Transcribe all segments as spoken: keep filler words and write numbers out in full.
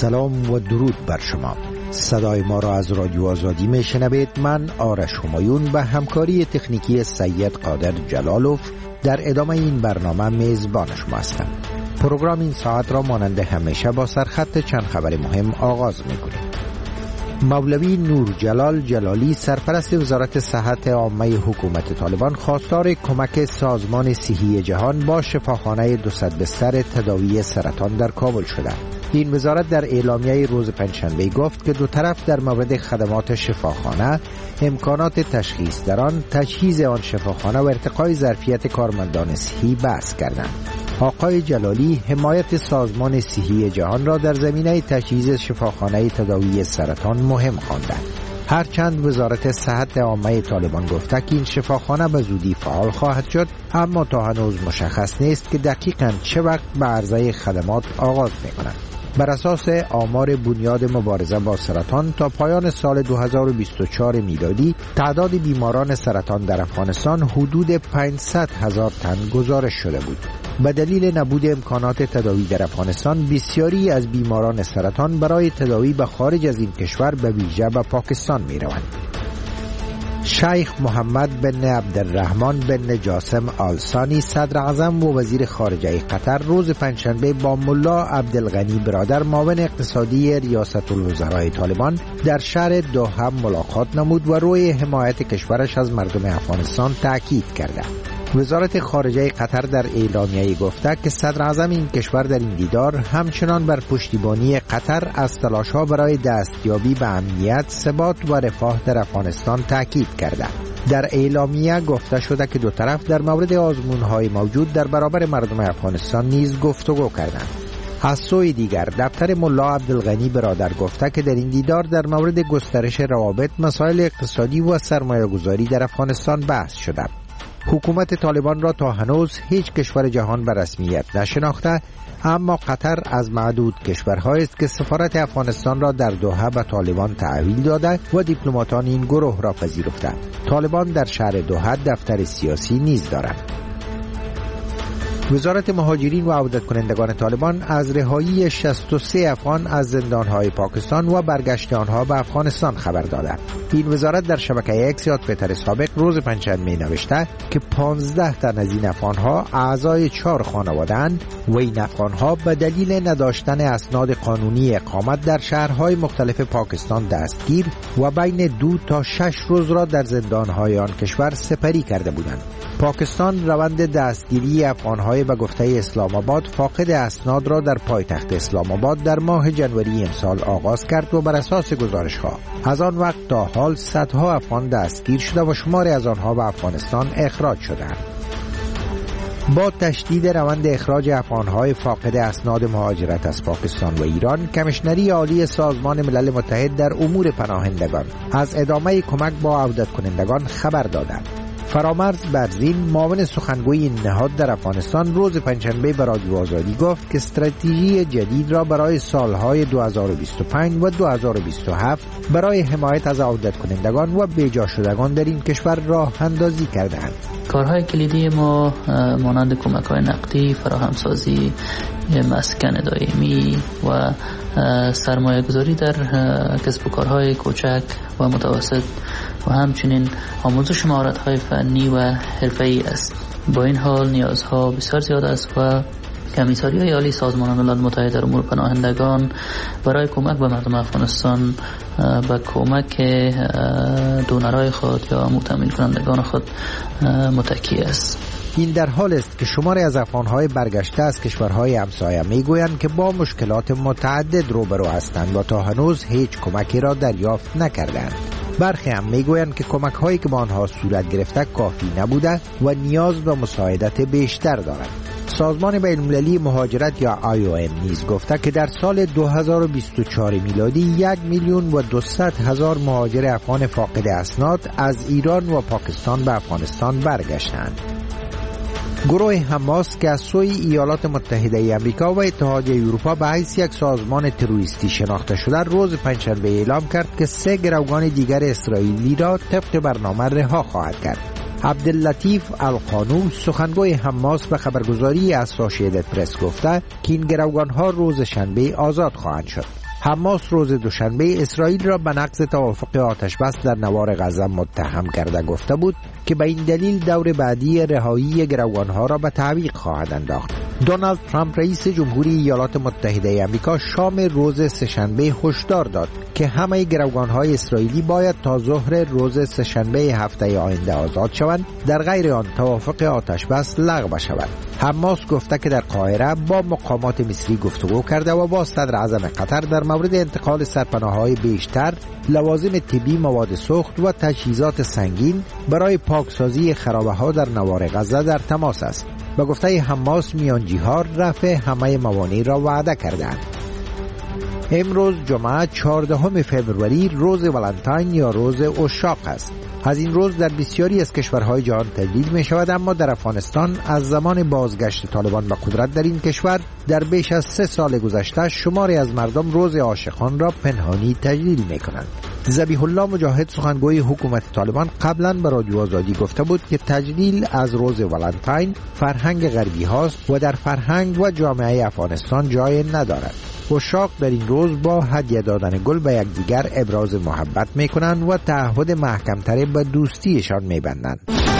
سلام و درود بر شما. صدای ما را از رادیو آزادی می شنوید. من آرش همایون به همکاری تکنیکی سید قادر جلالوف در ادامه این برنامه میزبان شما هستم. پروگرام این ساعت را مانند همیشه با سرخط چند خبر مهم آغاز می کنیم. مولوی نور جلال جلالی سرپرست وزارت صحت عامه حکومت طالبان خواستار کمک سازمان صحی جهان با شفاخانه دوصد بستر تداوی سرطان در کابل شده. این وزارت در اعلامیه روز پنجشنبه گفت که دو طرف در مورد خدمات شفاخانه، امکانات تشخیص در آن، تجهیز آن شفاخانه و ارتقای ظرفیت کارمندان صحی بحث کردند. آقای جلالی حمایت سازمان صحی جهان را در زمینه تجهیز شفاخانه تداوی سرطان مهم خواندند. هرچند وزارت صحت عامه طالبان گفته که این شفاخانه به زودی فعال خواهد شد، اما تا هنوز مشخص نیست که دقیقاً چه وقت به عرضه خدمات آغاز می‌کنند. بر اساس آمار بنیاد مبارزه با سرطان تا پایان سال دو هزار و بیست و چهار میلادی تعداد بیماران سرطان در افغانستان حدود پانصد هزار تن گزارش شده بود. به دلیل نبود امکانات تداوی در افغانستان، بسیاری از بیماران سرطان برای تداوی به خارج از این کشور به ویژه به پاکستان می روند. شیخ محمد بن عبدالرحمن بن جاسم آل ثانی صدر اعظم و وزیر خارجه قطر روز پنجشنبه با ملا عبدالغنی برادر معاون اقتصادی ریاست الوزراء طالبان در شهر دوحه ملاقات نمود و روی حمایت کشورش از مردم افغانستان تاکید کرده. وزارت خارجه قطر در اعلامیه گفته که صدر اعظم این کشور در این دیدار همچنان بر پشتیبانی قطر از تلاش‌ها برای دستیابی به امنیت، ثبات و رفاه در افغانستان تاکید کرده. در اعلامیه گفته شده که دو طرف در مورد آزمون‌های موجود در برابر مردم افغانستان نیز گفتگو کردند. از سوی دیگر دفتر ملا عبدالغنی برادر گفته که در این دیدار در مورد گسترش روابط، مسائل اقتصادی و سرمایه‌گذاری در افغانستان بحث شده. حکومت طالبان را تا هنوز هیچ کشور جهان به رسمیت نشناخته، اما قطر از معدود کشورهایی است که سفارت افغانستان را در دوحه به طالبان تحویل داده و دیپلماتان این گروه را پذیرفته. طالبان در شهر دوحه دفتر سیاسی نیز دارد. وزارت مهاجرین و عودت کنندگان طالبان از رهایی شصت و سه افغان از زندانهای پاکستان و برگشت آنها به افغانستان خبر داده. این وزارت در شبکه اکس یا توییتر سابق روز پنجشنبه نوشته که پانزده تن از این افغانها اعضای چهار خانواده اند و این افغانها به دلیل نداشتن اسناد قانونی اقامت در شهرهای مختلف پاکستان دستگیر و بین دو تا شش روز را در زندانهای آن کشور سپری کرده بودند. پاکستان روند دستگیری افغانهای به گفته اسلام آباد فاقد اسناد را در پایتخت اسلام آباد در ماه ژانویه امسال آغاز کرد و بر اساس گزارش‌ها از آن وقت تا حال صدها افغان دستگیر شده و شماری از آنها به افغانستان اخراج شدند. با تشدید روند اخراج افغانهای فاقد اسناد مهاجرت از پاکستان و ایران، کمیشنری عالی سازمان ملل متحد در امور پناهندگان از ادامه کمک با عودت کنندگان خبر دادند. فرامرز برزین معاون سخنگوی این نهاد در افغانستان روز پنجشنبه به رادیو آزادی گفت که استراتژی جدید را برای سالهای دو هزار و بیست و پنج و دو هزار و بیست و هفت برای حمایت از عودت کنندگان و بیجا شدگان در این کشور راه اندازی کردند. کارهای کلیدی ما مانند کمک‌های نقدی، فراهمسازی مسکن دائمی و سرمایه‌گذاری در کسب و کارهای کوچک و متوسط و همچنین آموزش مهارت‌های فنی و حرفه‌ای است. با این حال نیازها بسیار زیاد است و کمیساریای عالی سازمان ملل متحد در امور پناهندگان برای کمک به مردم افغانستان به کمک دونرهای خود یا متأمین کنندگان خود متکی است. این در حال است که شماری از افغانهای برگشته از کشورهای همسایه میگویند که با مشکلات متعدد روبرو هستند و تا هنوز هیچ کمکی را دریافت نکردند. برخی هم میگویند که کمک هایی که با آنها صورت گرفته کافی نبوده و نیاز به مساعدت بیشتر دارند. سازمان بین‌المللی مهاجرت یا آی او ام نیز گفته که در سال دو هزار و بیست و چهار میلادی یک میلیون و دویست هزار مهاجر افغان فاقد اسناد از ایران و پاکستان به افغانستان برگشتند. گروه حماس که از سوی ایالات متحده آمریکا و اتحادیه اروپا به حیث یک سازمان تروریستی شناخته شده، روز پنجشنبه اعلام کرد که سه گروگان دیگر اسرائیلی را طبق برنامه رها خواهد کرد. عبداللطیف القانو سخنگوی حماس به خبرگزاری اسوشییتد پرس گفته که این گروگان‌ها روز شنبه آزاد خواهند شد. حماس روز دوشنبه اسرائیل را به نقض توافق آتش بس در نوار غزه متهم کرده گفته بود که به این دلیل دور بعدی رهایی گروگانها را به تعویق خواهد انداخت. دونالد ترامپ رئیس جمهوری ایالات متحده آمریکا شام روز سه‌شنبه هشدار داد که همه گروگانهای اسرائیلی باید تا ظهر روز سه‌شنبه هفته آینده آزاد شوند، در غیر آن توافق آتش بس لغو شود. حماس گفته که در قاهره با مقامات مصری گفتگو کرده و با صدر اعظم قطر در مورد انتقال سرپناه‌های بیشتر، لوازم طبی، مواد سوخت و تجهیزات سنگین برای پاکسازی خرابه‌ها در نوار غزه در تماس است. به گفته حماس میانجی‌ها رفع همه موانع را وعده کردند. امروز جمعه چهاردهم فوریه روز ولنتاین یا روز عشاق است. از این روز در بسیاری از کشورهای جهان تجلیل می شود، اما در افغانستان از زمان بازگشت طالبان به قدرت در این کشور در بیش از سه سال گذشته شماری از مردم روز عاشقان را پنهانی تجلیل می کنند. ذبیح الله مجاهد سخنگوی حکومت طالبان قبلا به رادیو آزادی گفته بود که تجلیل از روز ولنتاین فرهنگ غربی هاست و در فرهنگ و جامعه افغانستان جای ندارد. عشاق در این روز با هدیه دادن گل به یکدیگر ابراز محبت می کنند و تعهد محکم‌تر به دوستیشان می بندند.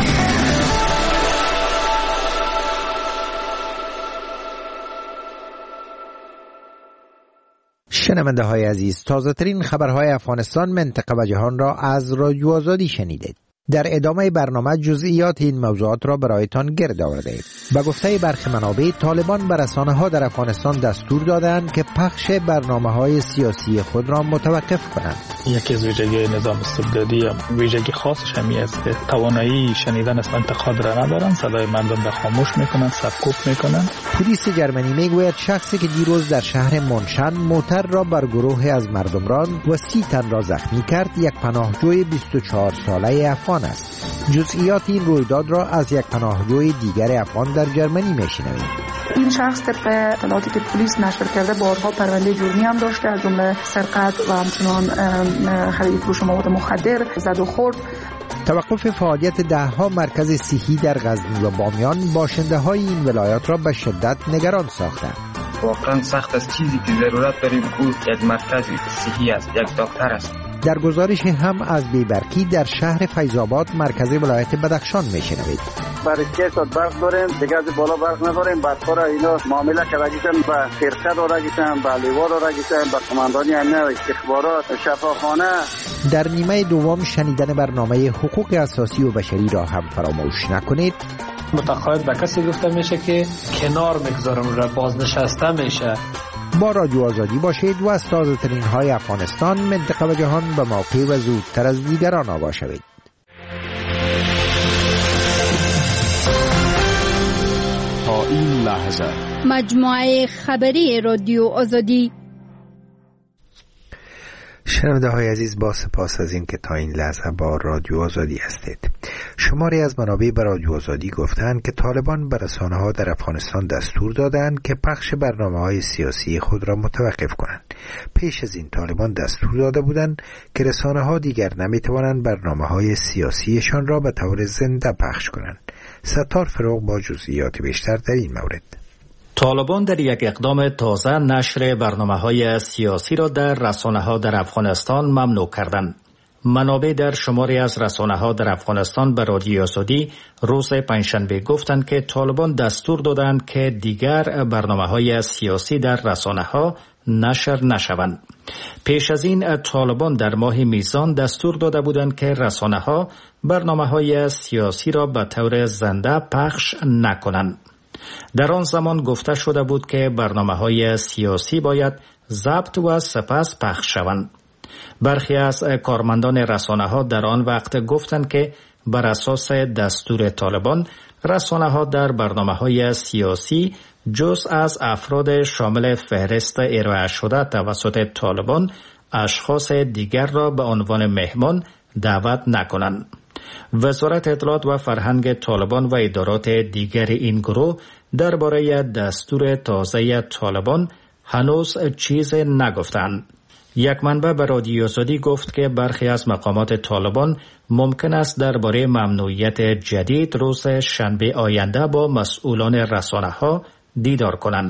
شنونده های عزیز، تازه ترین خبرهای افغانستان، منطقه و جهان را از رادیو آزادی شنیدید. در ادامه برنامه جزئیات این موضوعات را برایتان گرد آوردیم. به گفته برخی منابع، طالبان به رسانه‌ها در افغانستان دستور دادند که پخش برنامه‌های سیاسی خود را متوقف کنند. یکی از ویژگی نظام استبدادی ویژگی خاصش همی است که توانایی شنیدن از انتقاد را ندارند، صدای مردم را خاموش میکنند، سرکوب میکنند. پلیس جرمنی میگوید شخصی که دیروز در شهر منشن موتر را بر گروه از مردم راند و سی تن را زخمی کرد، یک پناهجوی بیست و چهار ساله افغان است. جزئیات این رویداد را از یک پناهجوی دیگر افغان در جرمنی میشنوید. این شخص طبق اطلاعاتی که پلیس نشر کرده بارها پرونده جرمی هم داشته، از جمله سرقت و همچنان خرید فروش مواد مخدر، زد و خورد. توقف فعالیت دهها مرکز صحی در غزنی و بامیان باشنده های این ولایات را به شدت نگران ساختند. واقعا سخت است. چیزی که ضرورت داریم او یک مرکز صحی است، یک دکتر است. در گزارش هم از بیبرکی در شهر فیض‌آباد مرکز ولایت بدخشان میشنوید. برای که تا برق داریم دیگه از بالا برق نداریم، برقا را اینا معامله کردگیشن به فرقه دارگیشن، به لیوا دارگیشن، به کماندانی امنیت استخبارات، شفاخانه. در نیمه دوم شنیدن برنامه حقوق اساسی و بشری را هم فراموش نکنید. متقاعد به کسی گفته میشه که کنار میگذارم را بازنشسته میشه. با رادیو آزادی باشید و از تازه ترین های افغانستان، منطقه و جهان به موقع و زودتر از دیگران آگاه شوید. تا این لحظه مجموعه خبری رادیو آزادی. شنونده های عزیز، با سپاس از این که تا این لحظه با رادیو آزادی هستید. شماری از منابع به رادیو آزادی گفتند که طالبان به رسانه‌ها در افغانستان دستور دادند که پخش برنامه‌های سیاسی خود را متوقف کنند. پیش از این طالبان دستور داده بودند که رسانه‌ها دیگر نمی‌توانند برنامه‌های سیاسیشان را به طور زنده پخش کنند. ستار فروغ با جزئیات بیشتر در این مورد. طالبان در یک اقدام تازه نشر برنامه‌های سیاسی را در رسانه‌ها در افغانستان ممنوع کردند. منابع در شماری از رسانه‌ها در افغانستان به رادیو آزادی روز پنجشنبه گفتند که طالبان دستور دادند که دیگر برنامه‌های سیاسی در رسانه‌ها نشر نشوند. پیش از این طالبان در ماه میزان دستور داده بودند که رسانه‌ها برنامه‌های سیاسی را به طور زنده پخش نکنند. در آن زمان گفته شده بود که برنامه‌های سیاسی باید ضبط و سپس پخش شوند. برخی از کارمندان رسانه‌ها در آن وقت گفتند که بر اساس دستور طالبان رسانه‌ها در برنامه‌های سیاسی جز از افراد شامل فهرست ارائه شده توسط طالبان اشخاص دیگر را به عنوان مهمان دعوت نکنند. وزارت اطلاعات و فرهنگ طالبان و ادارات دیگر این گروه درباره دستور تازه طالبان هنوز چیز نگفتند. یک منبع به رادیو آزادی گفت که برخی از مقامات طالبان ممکن است درباره ممنوعیت جدید روز شنبه آینده با مسئولان رسانه‌ها دیدار کنند.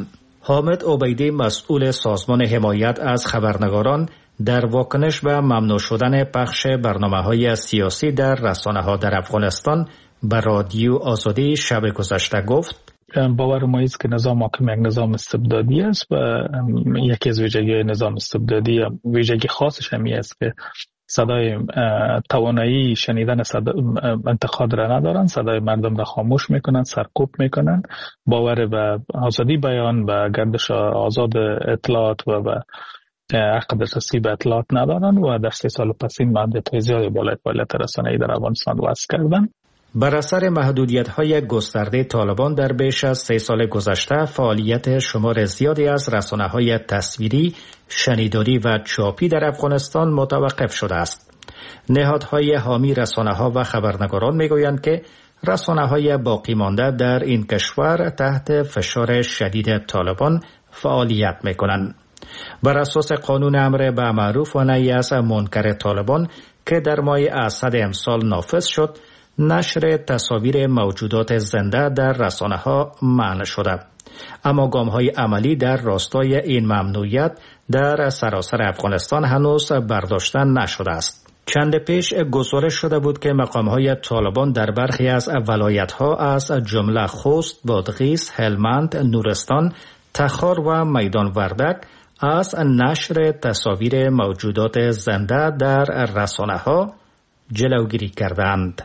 حامد عبیدی مسئول سازمان حمایت از خبرنگاران در واکنش به ممنوع شدن پخش برنامه‌های سیاسی در رسانه‌ها در افغانستان به رادیو آزادی شب گذشته گفت: باور ما است که نظام حاکم یک نظام استبدادی است و یکی از ویژگی‌های نظام استبدادی، ویژگی خاصش همی است که صدای توانایی شنیدن صدا انتقاد را ندارن، صدای مردم را خاموش میکنن، سرکوب میکنن، باور به آزادی بیان و گردش آزاد اطلاعات و به حق دسترسی به اطلاعات ندارن و در سه سال پس این محدودیت‌های زیادی بالای فعالیت رسانه‌ای در افغانستان وضع کردن. بر اثر محدودیت‌های گسترده طالبان در بیش از سه سال گذشته فعالیت شمار زیادی از رسانه‌های تصویری، شنیداری و چاپی در افغانستان متوقف شده است. نهادهای حامی رسانه‌ها و خبرنگاران می‌گویند که رسانه‌های باقی مانده در این کشور تحت فشار شدید طالبان فعالیت می‌کنند. بر اساس قانون امر به معروف و نهی از منکر طالبان که در ماه اسد امسال نافذ شد، نشر تصاویر موجودات زنده در رسانه‌ها منع شده. اما گام‌های عملی در راستای این ممنوعیت در سراسر افغانستان هنوز برداشته نشده است. چند پیش گزارش شده بود که مقام‌های طالبان در برخی از ولایت‌ها از جمله خوست، بادغیس، هلمند، نورستان، تخار و میدان وردک از نشر تصاویر موجودات زنده در رسانه‌ها جلوگیری کردند.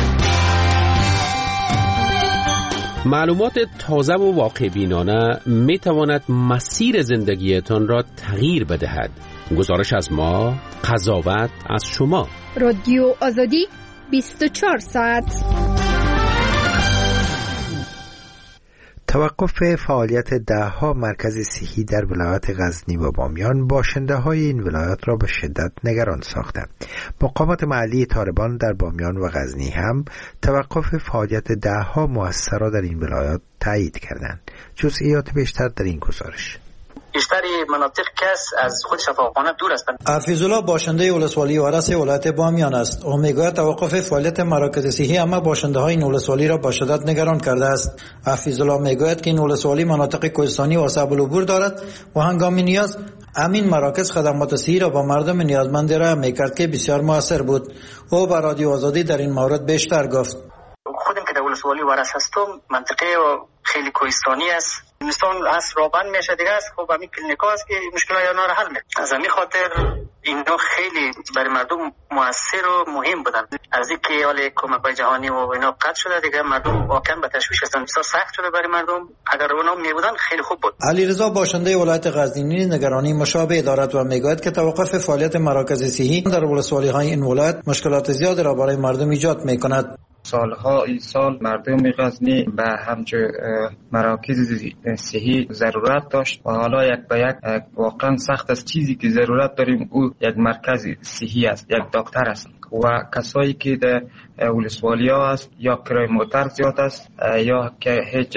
معلومات تازه و واقع بینانه می تواند مسیر زندگیتان را تغییر بدهد. گزارش از ما، قضاوت از شما. رادیو آزادی بیست و چهار ساعت. توقف فعالیت ده‌ها مرکز صحی در ولایت غزنی و بامیان باشنده های این ولایات را به شدت نگران ساخته. مقامات محلی طالبان در بامیان و غزنی هم توقف فعالیت ده‌ها مؤسسه را در این ولایات تایید کردند. جزئیات بیشتر در این گزارش. بیشتر مناطق کس از خود شفاخانه دور هستند. حفیظالله باشنده ولسوالی وارث ولایت بامیان است. او میگوید توقف فعالیت مراکز صحی اما باشنده های این ولسوالی را با شدت نگران کرده است. حفیظالله میگوید که این ولسوالی مناطق کوهستانی و صعب العبور دارد و هنگام نیاز همین مراکز خدمات صحی را با مردم نیازمند را میکرد که بسیار موثر بود. او به رادیو آزادی در این مورد بیشتر گفت. خودم که در ولسوالی وارث هستم، منطقه خیلی کوهستانی است، زمستان از رابن میشه دیگه است. خب همین کلینیکا است که مشکلات اینا رو حل میکنه. از همین خاطر اینا خیلی برای مردم موثر و مهم بودن. از اینکه حال کمک‌های جهانی و اینا قطع شده دیگه مردم واقعا به تشویش هستن. بسیار سخت شده برای مردم. اگر اونا میبودن خیلی خوب بود. علیرضا باشنده ولایت غزنی نگرانی مشابه دارد و میگوید که توقف فعالیت مراکز صحی در ولسوالی‌های این ولایت مشکلات زیادی را برای مردم ایجاد میکند. سالها این سال مردم غزنی به همچون مراکز صحی ضرورت داشت و حالا یک به یک واقعا سخت است. چیزی که ضرورت داریم او یک مرکز صحی است، یک دکتر است و کسایی که در ولسوالی ها است یا کرای موتر زیاد است یا که هیچ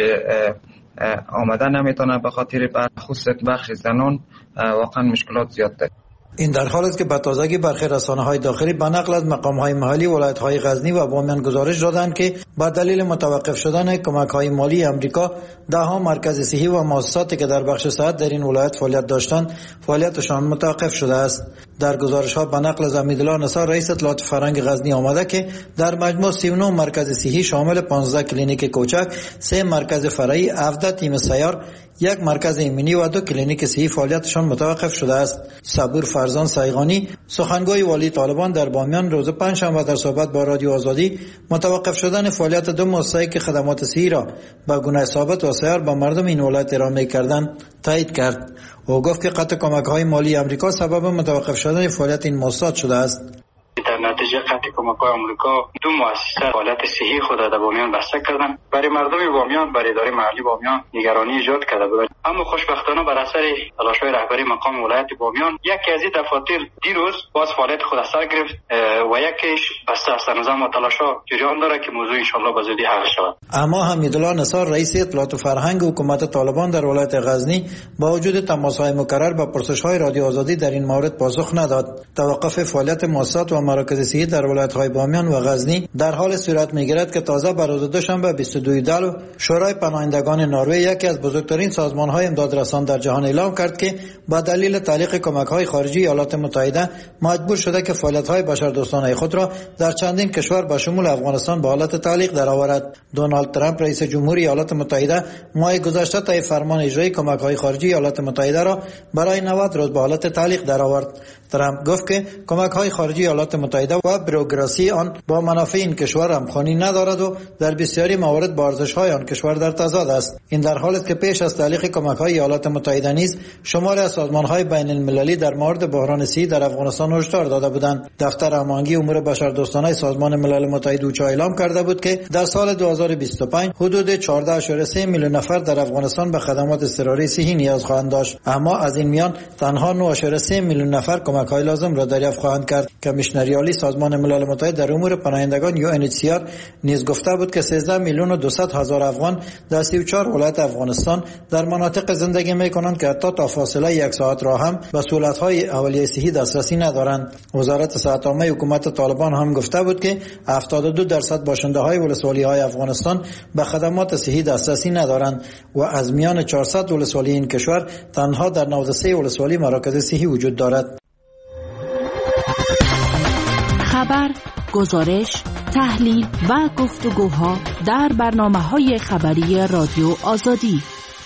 آمدن نمیتونه به خاطر خصوصیت بخش زنان واقعا مشکلات زیاد داریم. این در حال است که به تازگی برخی رسانه‌های داخلی به نقل از مقام‌های محلی ولایت‌های غزنی و بامیان گزارش دادند که با دلیل متوقف شدن کمک‌های مالی امریکا ده‌ها مرکز صحی و مؤسساتی که در بخش صحت در این ولایت فعالیت داشتند فعالیتشان متوقف شده است. در گزارش‌ها به نقل از امیدالله نثار رئیس اطلاعات فرهنگ غزنی آمده که در مجموع سی و نه مرکز صحی شامل پانزده کلینیک کوچک، سه مرکز فرعی، هفده تیم سیار، یک مرکز ایمنی و دو کلینیک صحی فعالیتشان متوقف شده است. صبور فرزان سیغانی سخنگوی والی طالبان در بامیان روز پنجشنبه در صحبت با رادیو آزادی متوقف شدن فعالیت دو مؤسسه‌ای که خدمات صحی را به گونه ثابت و سیار به مردم این ولایت ارائه کردند تایید کرد. او گفت که قطع کمک‌های مالی امریکا سبب متوقف شدن فعالیت این مؤسسات شده است. در نتیجه قطع کمک‌های آمریکا دو مؤسسه فعالیت صحی خود را در بامیان بسته کردند. برای مردم بامیان، برای اداره محلی بامیان نگرانی ایجاد کرده بود. اما خوشبختانه بر اثر تلاش‌های رهبری مقام ولایت بامیان یکی از این دفاتر دیروز باز فعالیت خود را سر گرفت و یکیش بسته است. نظام و تلاش‌ها جریان داره که موضوع ان شاءالله به زودی حل شود. اما حمیدالله نثار رئیس اطلاعات فرهنگ حکومت طالبان در ولایت غزنی با وجود تماس‌های مکرر با پرسش‌های رادیو آزادی در این مورد پاسخ نداد. توقف فعالیت مؤسسات و مراکز مراکز صحی در ولایت‌های بامیان و غزنی در حال صورت می‌گیرد که تازه بر روز دوشنبه بیست و دو دلو شورای پناهندگان نروژ، یکی از بزرگترین سازمان‌های امدادرسان در جهان، اعلام کرد که با دلیل تعلیق کمک‌های خارجی ایالات متحده مجبور شده که فعالیت‌های بشردوستانه خود را در چندین کشور به شمول افغانستان به حالت تعلیق درآورد. دونالد ترامپ رئیس جمهوری ایالات متحده ماه گذشته طی فرمان اجرایی کمک‌های خارجی ایالات متحده را برای نود روز به حالت تعلیق درآورد. ترامپ گفت که کمک‌های خارجی ایالات متحده و بروکراسی آن با منافع این کشور همخوانی ندارد و در بسیاری موارد با ارزش‌های آن کشور در تضاد است. این در حالی است که پیش از تعلیق کمک‌های ایالات متحده نیز شماری از سازمان‌های بین‌المللی در مورد بحران صحی در افغانستان هشدار داده بودند. دفتر هماهنگی امور بشردوستانه سازمان ملل متحد اوچا اعلام کرده بود که در سال دو هزار و بیست و پنج حدود چهارده ممیز سه میلیون نفر در افغانستان به خدمات اضطراری صحی نیاز خواهند داشت، اما از این میان تنها نه ممیز سه میلیون نفر کمک‌های لازم را دریافت خواهند کرد. کمیشنر عالی سازمان ملل متحد در امور پناهندگان یو ان اچ سی آر نیز گفته بود که سیزده میلیون و دویست هزار افغان در سی و چهار ولایت افغانستان در مناطق زندگی می‌کنند که حتی تا فاصله یک ساعت راه هم به سهولت‌های اولیه صحی دسترسی ندارند. وزارت صحت عامه حکومت طالبان هم گفته بود که هفتاد و دو درصد باشنده‌های ولسوالی‌های افغانستان به خدمات صحی دسترسی ندارند و از میان چهارصد ولسوالی این کشور تنها در نود و سه ولسوالی مراکز صحی وجود دارد. خبر، گزارش، تحلیل و گفتگوها در برنامه‌های خبری رادیو آزادی.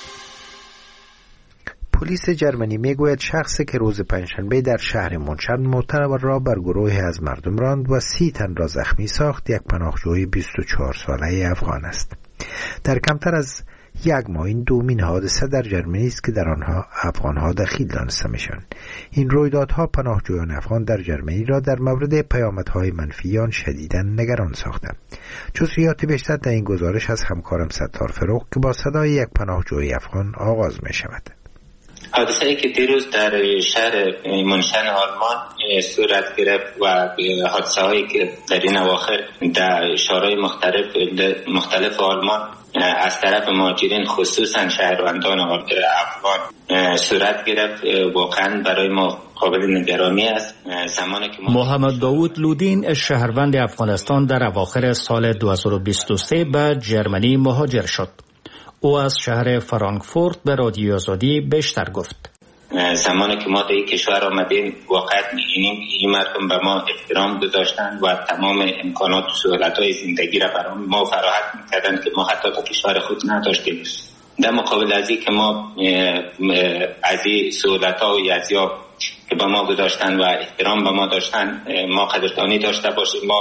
پلیس جرمنی میگوید شخصی که روز پنجشنبه در شهر مونشن معتبر را بر گروهی از مردم راند و سی تن را زخمی ساخت یک پناهجوی بیست و چهار ساله افغان است. در کمتر از یک ماه این دومین حادثه در جرمنی است که در آنها افغانها دخیل دانسته میشن. این رویدادها پناهجویان افغان در جرمنی را در مورد پیامدهای منفی آن شدیداً نگران ساخته. جزئیات بیشتر در این گزارش از همکارم ستار فروغ که با صدای یک پناهجوی افغان آغاز می شود. حادثه‌ای که دیروز در شهر مونشن آلمان صورت گرفت و حادثه‌هایی که در این اواخر در شهرهای مختلف مختلف آلمان از طرف مهاجرین خصوصا شهروندان افغان صورت گرفت واقعا برای ما قابل نگرانی است. زمانی که محمد داوود لودین شهروند افغانستان در اواخر سال دو هزار و بیست و سه به جرمنی مهاجر شد. او از شهر فرانکفورت به رادیو آزادی بیشتر گفت. زمانی که ما در این کشور آمدیم واقعا می‌بینیم این مردم به ما احترام گذاشتن و تمام امکانات و سهولت‌های زندگی را برای ما فراهم می‌کردند که ما حتی تا کشور خود نداشتیم. در مقابل از این که ما از این سهولت‌ها و یزیاب که به ما گذاشتن و احترام به ما داشتن ما قدردانی داشته باشیم. ما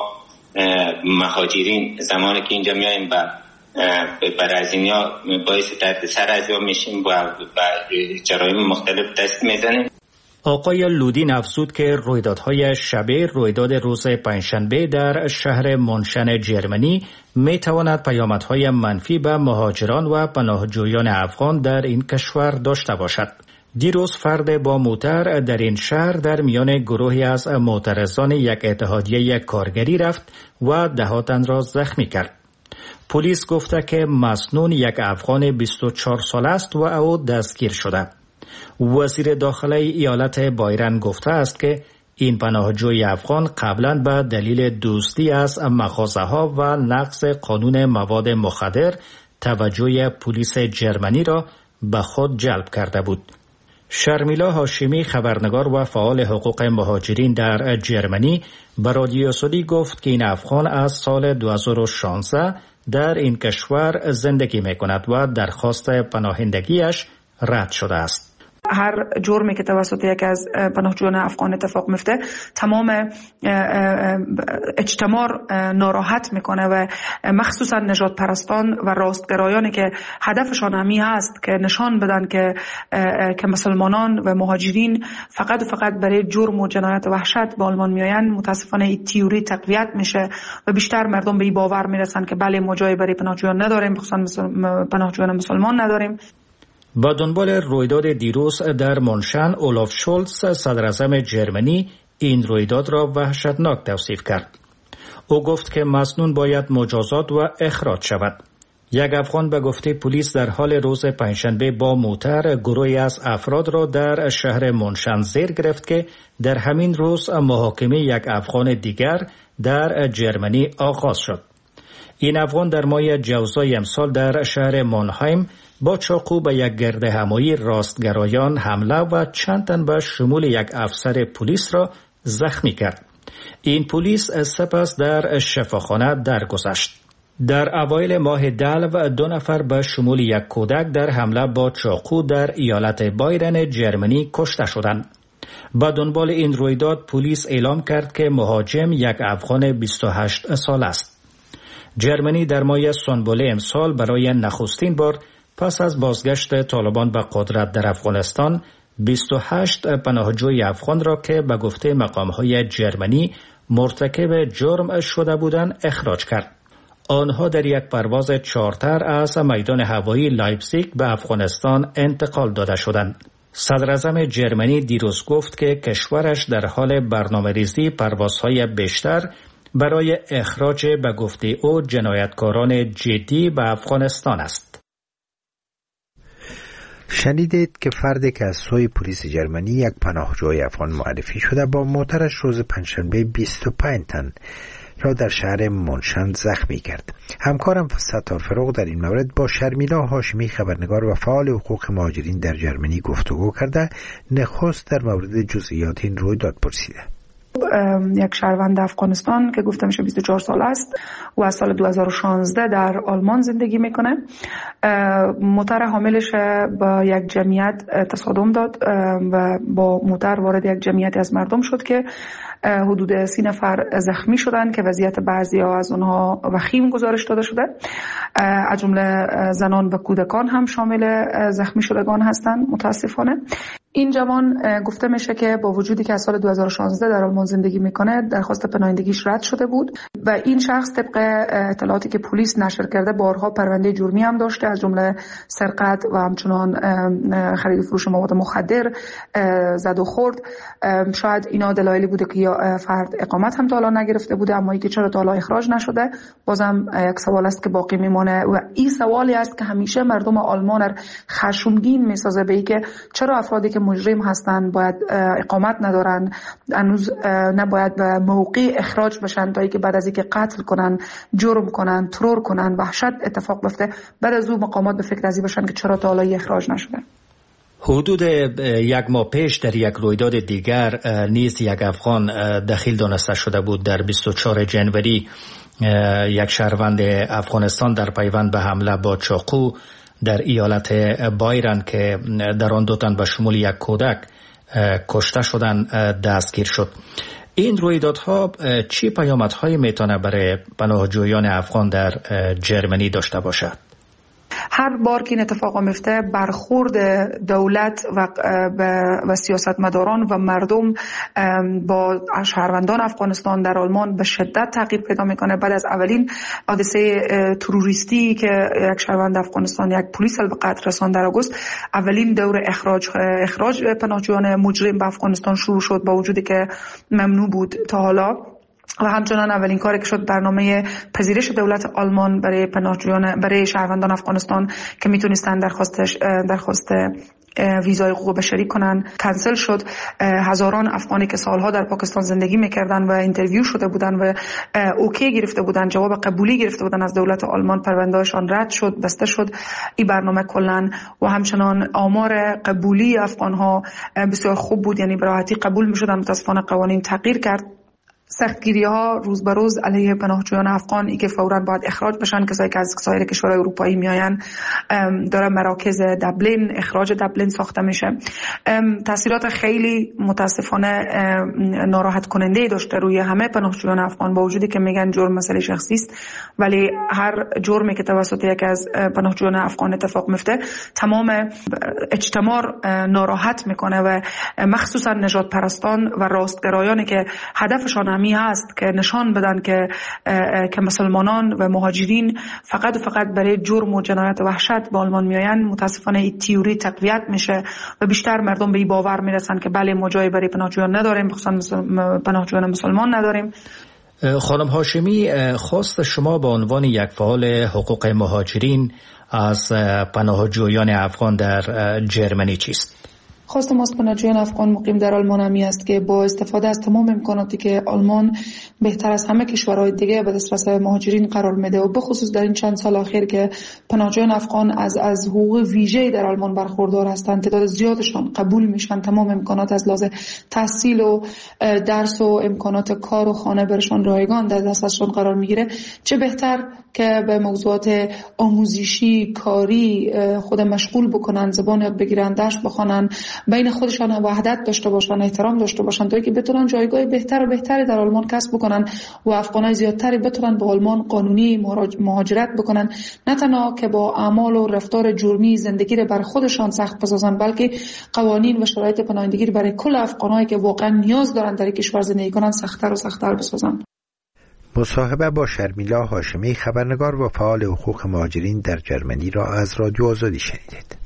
مهاجرین زمانی که اینجا میایم به برای از اینیا باعث دردسر از یا میشیم و جرایم مختلف دست میزنیم. آقای لودین افزود که رویدادهای شبیه رویداد روز پنجشنبه در شهر مونشن جرمنی میتواند پیامدهای منفی به مهاجران و پناهجویان افغان در این کشور داشته باشد. دیروز فرد با موتر در این شهر در میان گروهی از معترضان یک اتحادیه کارگری رفت و ده تن را زخمی کرد. پلیس گفته که مسنون یک افغان بیست و چهار ساله است و او دستگیر شده. وزیر داخله ایالت بایرن گفته است که این پناهجوی افغان قبلا به دلیل دوستی از مغازه‌ها و نقض قانون مواد مخدر توجه پلیس جرمنی را به خود جلب کرده بود. شرمیلا هاشمی خبرنگار و فعال حقوق مهاجرین در جرمنی به رادیو آزادی گفت که این افغان از سال دو هزار و شانزده در این کشور زندگی می کند و درخواست پناهندگیش رد شده است. هر جرمی که توسط یکی از پناهجویان افغان اتفاق میفته تمام اجتماع ناراحت میکنه و مخصوصا نجات پرستان و راستگرایانی که هدفشان همی هست که نشان بدن که که مسلمانان و مهاجرین فقط و فقط برای جرم و جنایت و وحشت به آلمان میآیند. متاسفانه این تئوری تقویت میشه و بیشتر مردم به این باور میرسن که بله ما جای برای پناهجویان نداریم، خصوصا پناهجویان مسلمان نداریم. با دنبال رویداد دیروز در مونشن، اولاف شولز صدراعظم جرمنی این رویداد را وحشتناک توصیف کرد. او گفت که مسنون باید مجازات و اخراج شود. یک افغان به گفته پلیس در حال روز پنجشنبه با موتر گروهی از افراد را در شهر منشن زیر گرفت که در همین روز محاکمه یک افغان دیگر در جرمنی آغاز شد. این افغان در ماه جوزای امسال در شهر مانهایم با چاقو به یک گردهمایی راستگرایان حمله و چند تن به شمول یک افسر پلیس را زخمی کرد. این پلیس سپس در شفاخانه درگذشت. در اوایل ماه دلو دو نفر به شمول یک کودک در حمله با چاقو در ایالت بایرن جرمنی کشته شدند. با دنبال این رویداد پلیس اعلام کرد که مهاجم یک افغان بیست و هشت سال است. جرمنی در ماه سنبله امسال برای نخستین بار پس از بازگشت طالبان به قدرت در افغانستان بیست و هشت پناهجوی افغان را که به گفته مقام‌های جرمنی مرتکب جرم شده بودند اخراج کرد. آنها در یک پرواز چارتر از میدان هوایی لایپزیگ به افغانستان انتقال داده شدند. صدر اعظم جرمنی دیروز گفت که کشورش در حال برنامه‌ریزی پروازهای بیشتر برای اخراج به گفته او جنایتکاران جدی به افغانستان است. شنیدید که فردی که از سوی پلیس جرمنی یک پناهجوی افغان معرفی شده با موترش روز پنجشنبه بیست و پنج تن را در شهر منشن زخمی کرد. همکارم ستار فروغ در این مورد با شرمیلا هاشمی خبرنگار و فعال حقوق مهاجرین در جرمنی گفتگو کرده. نخست در مورد جزئیات این رویداد پرسیده. یک شهروند افغانستان که گفته میشه بیست و چهار سال است و از سال دو هزار و شانزده در آلمان زندگی میکنه. موتر حاملش با یک جمعیت تصادم داد و با موتر وارد یک جمعیت از مردم شد که حدود سی نفر زخمی شدند که وضعیت بعضی ها از اونها وخیم گزارش داده شده. از جمله زنان و کودکان هم شامل زخمی شدگان هستند متاسفانه. این جوان گفته میشه که با وجودی که از سال دو هزار و شانزده در آلمان زندگی میکنه درخواست پناهندگیش رد شده بود و این شخص طبق اطلاعاتی که پلیس نشر کرده بارها پرونده جرمی هم داشته، از جمله سرقت و همچنان خرید و فروش مواد مخدر، زد و خورد. شاید اینا دلایلی بوده که یا فرد اقامت هم تا حالا نگرفته بوده، اما اینکه چرا تا حالا اخراج نشده بازم یک سوال است که باقی میمونه و این سوالی است که همیشه مردم آلمان خشمگین میسازه به اینکه چرا افرادی که مجرم هستند باید اقامت ندارن، هنوز نباید به موقع اخراج بشن تا اینکه بعد از اینکه قتل کنن، جرم کنن، ترور کنن، وحشت اتفاق بیفته بعد از اون مقامات به فکر ازی بشن که چرا تا حالا اخراج نشده. حدود یک ماه پیش در یک رویداد دیگر نیز یک افغان دخیل دانسته شده بود. در بیست و چهارم جنوری یک شهروند افغانستان در پیوند به حمله با چاقو در ایالت بایرن که در آن دو تن به شمول یک کودک کشته شدن دستگیر شد. این رویدادها چی پیامدهایی میتونه برای پناهجویان افغان در جرمنی داشته باشد؟ هر بار که این اتفاق میفته برخورد دولت و و سیاستمداران و مردم با شهروندان افغانستان در آلمان به شدت تغییر پیدا میکنه. بعد از اولین حادثه تروریستی که یک شهروند افغانستان یک پلیس به قتل رساند در آگوست، اولین دور اخراج اخراج پناهجویان مجرم به افغانستان شروع شد با وجودی که ممنوع بود تا حالا. و همچنان اولین کاری که شد برنامه پذیرش دولت آلمان برای پناهجویان برای شهروندان افغانستان که میتونستن درخواستش درخواست ویزای حقوق بشری کنن کنسل شد. هزاران افغانی که سالها در پاکستان زندگی میکردن و اینترویو شده بودن و اوکی گرفته بودن، جواب قبولی گرفته بودن از دولت آلمان، پروندهشان رد شد، بسته شد این برنامه کلا. و همچنان آمار قبولی افغانها بسیار خوب بود، یعنی به راحتی قبول میشدن. متاسفانه قوانین تغییر کرد. سختگیری ها روز به روز علیه پناهجویان افغان ای که فوراً باید اخراج بشن، کسایی که از سایر کشورهای اروپایی میآیند، داره مراکز دبلین اخراج دبلین ساخته میشه. تاثیرات خیلی متاسفانه ناراحت کننده داشته روی همه پناهجویان افغان، با وجودی که میگن جرم مسئله شخصی است، ولی هر جرمی که توسط یکی از پناهجویان افغان اتفاق میفته تمام اجتماع ناراحت میکنه و مخصوصا نجات پرستان و راستگرایانی که هدفشان همی هست که نشان بدن که که مسلمانان و مهاجرین فقط و فقط برای جرم و جنایت و وحشت به آلمان میآیند. متاسفانه این تئوری تقویت میشه و بیشتر مردم به این باور میرسن که بله ما جای برای پناهجویان نداریم، خصوصا پناهجویان مسلمان نداریم. خانم هاشمی، خواست شما به عنوان یک فعال حقوق مهاجرین از پناهجویان افغان در جرمنی چیست؟ خواست ما از پناهجویان افغان مقیم در آلمان همی است که با استفاده از تمام امکاناتی که آلمان بهتر از همه کشورهای دیگه به دسترس مهاجرین قرار میده و به خصوص در این چند سال اخیر که پناهجویان افغان از از حقوق ویژه‌ای در آلمان برخوردار هستند، تعداد زیادشان قبول میشن، تمام امکانات از لحاظ تحصیل و درس و امکانات کار و خانه برشان رایگان در دستشان قرار میگیره. چه بهتر که به موضوعات آموزشی، کاری خود مشغول بکنن، زبان یاد بگیرن، درس بخونن، بین خودشان وحدت داشته باشن، احترام داشته باشن تا اینکه بتونن جایگاه بهتر و بهتری در آلمان کسب بکنن و افغانای زیادتری بتونن به آلمان قانونی مهاجرت بکنن، نه تنها که با اعمال و رفتار جرمی زندگی رو بر خودشان سخت بسازن، بلکه قوانین و شرایط پناهندگی برای کل افغانایی که واقعا نیاز دارن در کشور زندگی کنن سخت‌تر و سخت‌تر بسازن. مصاحبه با شرمیلا هاشمی، خبرنگار و فعال حقوق مهاجرین در جرمنی را از رادیو آزادی شنیدید.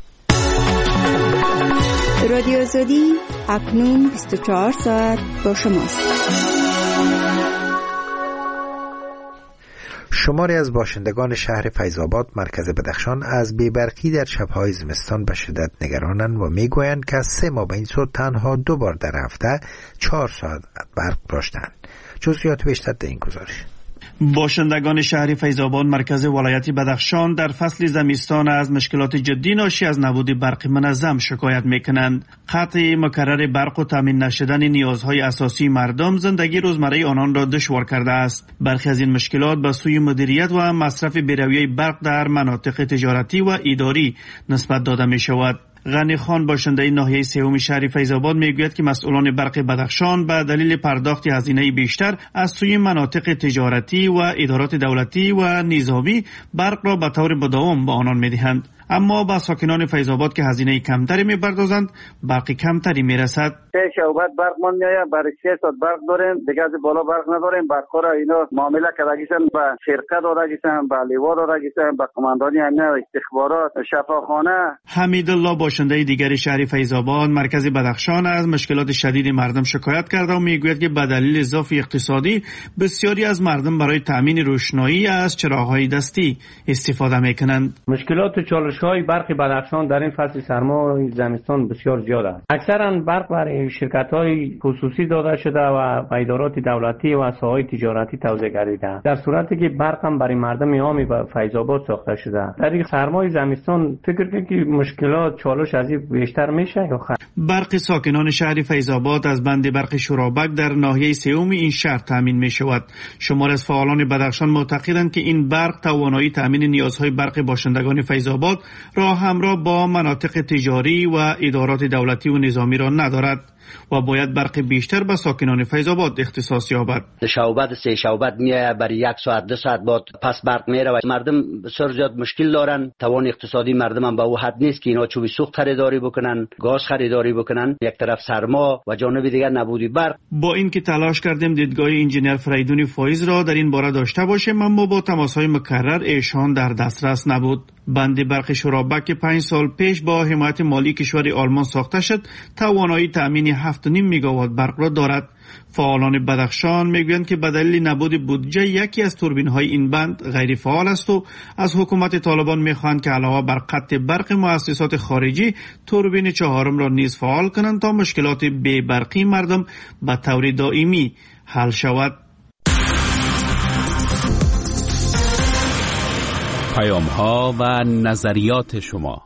رادیو آزادی اکنون بیست و چهار ساعت با شماست. شماری از باشندگان شهر فیض‌آباد مرکز بدخشان از بی‌برقی در شب‌های زمستان به شدت نگرانند و میگویند که از سه ماه به این سو تنها دو بار در هفته چهار ساعت برق داشتند. جزئیات بیشتر در این گزارش. باشندگان شهر فیض‌آباد مرکز ولایت بدخشان در فصل زمستان از مشکلات جدی ناشی از نبود برق منظم شکایت میکنند. قطع مکرر برق و تامین نشدن نیازهای اساسی مردم زندگی روزمره آنان را دشوار کرده است. برخی از این مشکلات به سوی مدیریت و مصرف بی‌رویه برق در مناطق تجارتی و اداری نسبت داده می شود. غنی خان باشنده ناحیه سوم شهر فیض‌آباد میگوید که مسئولان برق بدخشان به دلیل پرداخت هزینه بیشتر از سوی مناطق تجارتی و ادارات دولتی و نظامی برق را به طور مداوم به آنان میدهند، اما با ساکنان فیض‌آباد که هزینه کمتری میپردازند برق کمتری میرسد. سه شعبت برق من میآید، برای سه ساعت برق داریم، دیگه از بالا برق نداریم. برق را اینا معامله کردگیشن به شرکت دادگیشن، به لیوا دادگیشن، به قماندانی امنیت استخبارات، شفاخانه. حمیدالله باشنده دیگر شهر فیض‌آباد مرکز بدخشان از مشکلات شدید مردم شکایت کرده و میگوید که به دلیل ضعف اقتصادی بسیاری از مردم برای تامین روشنایی از چراغ‌های دستی استفاده میکنند. مشکلات و چالش‌های برق بدخشان در این فصل سرما زمستان بسیار زیاد است. اکثرا برق برای شرکت‌های خصوصی داده شده و به ادارات دولتی و ساحات تجارتی توزیع گردیده، در صورتی که برق هم برای مردم عامی به فیض‌آباد ساخته شده. در این سرمای زمستان فکر کنید که مشکلات چالش از این بیشتر میشه یا خیر؟ برق ساکنان شهر فیض‌آباد از بند برق شورابک در ناحیه سوم این شهر تامین می شود. شمار از فعالان بدخشان معتقدند که این برق توانایی تامین نیازهای برق باشندگان فیض‌آباد را همراه با مناطق تجاری و ادارات دولتی و نظامی را ندارد و باید برق بیشتر به ساکنان فیض‌آباد اختصاص یابد. شعبت سه شعبت میآید، برای یک ساعت دو ساعت بعد پس برق میره و مردم بسیار زیاد مشکل دارن. توان اقتصادی مردم هم به او حد نیست که اینا چوب سوخت خریداری بکنن، گاز خریداری بکنن. یک طرف سرما و جانب دیگر نبودی برق. با اینکه تلاش کردیم دیدگاه انجینیر فریدون فایز را در این باره داشته باشیم، اما با تماس‌های مکرر ایشان در دسترس نبود. بند برق شورابک که پنج سال پیش با حمایت مالی کشور آلمان ساخته شد، توانایی تامین هفت و نیم میگاوات برق را دارد. فعالان بدخشان میگویند که به دلیل نبود بودجه یکی از توربین‌های این بند غیر فعال است و از حکومت طالبان میخواهند که علاوه بر قطع برق مؤسسات خارجی توربین چهارم را نیز فعال کنند تا مشکلات بی برقی مردم به طور دائمی حل شود. پیام ها و نظریات شما.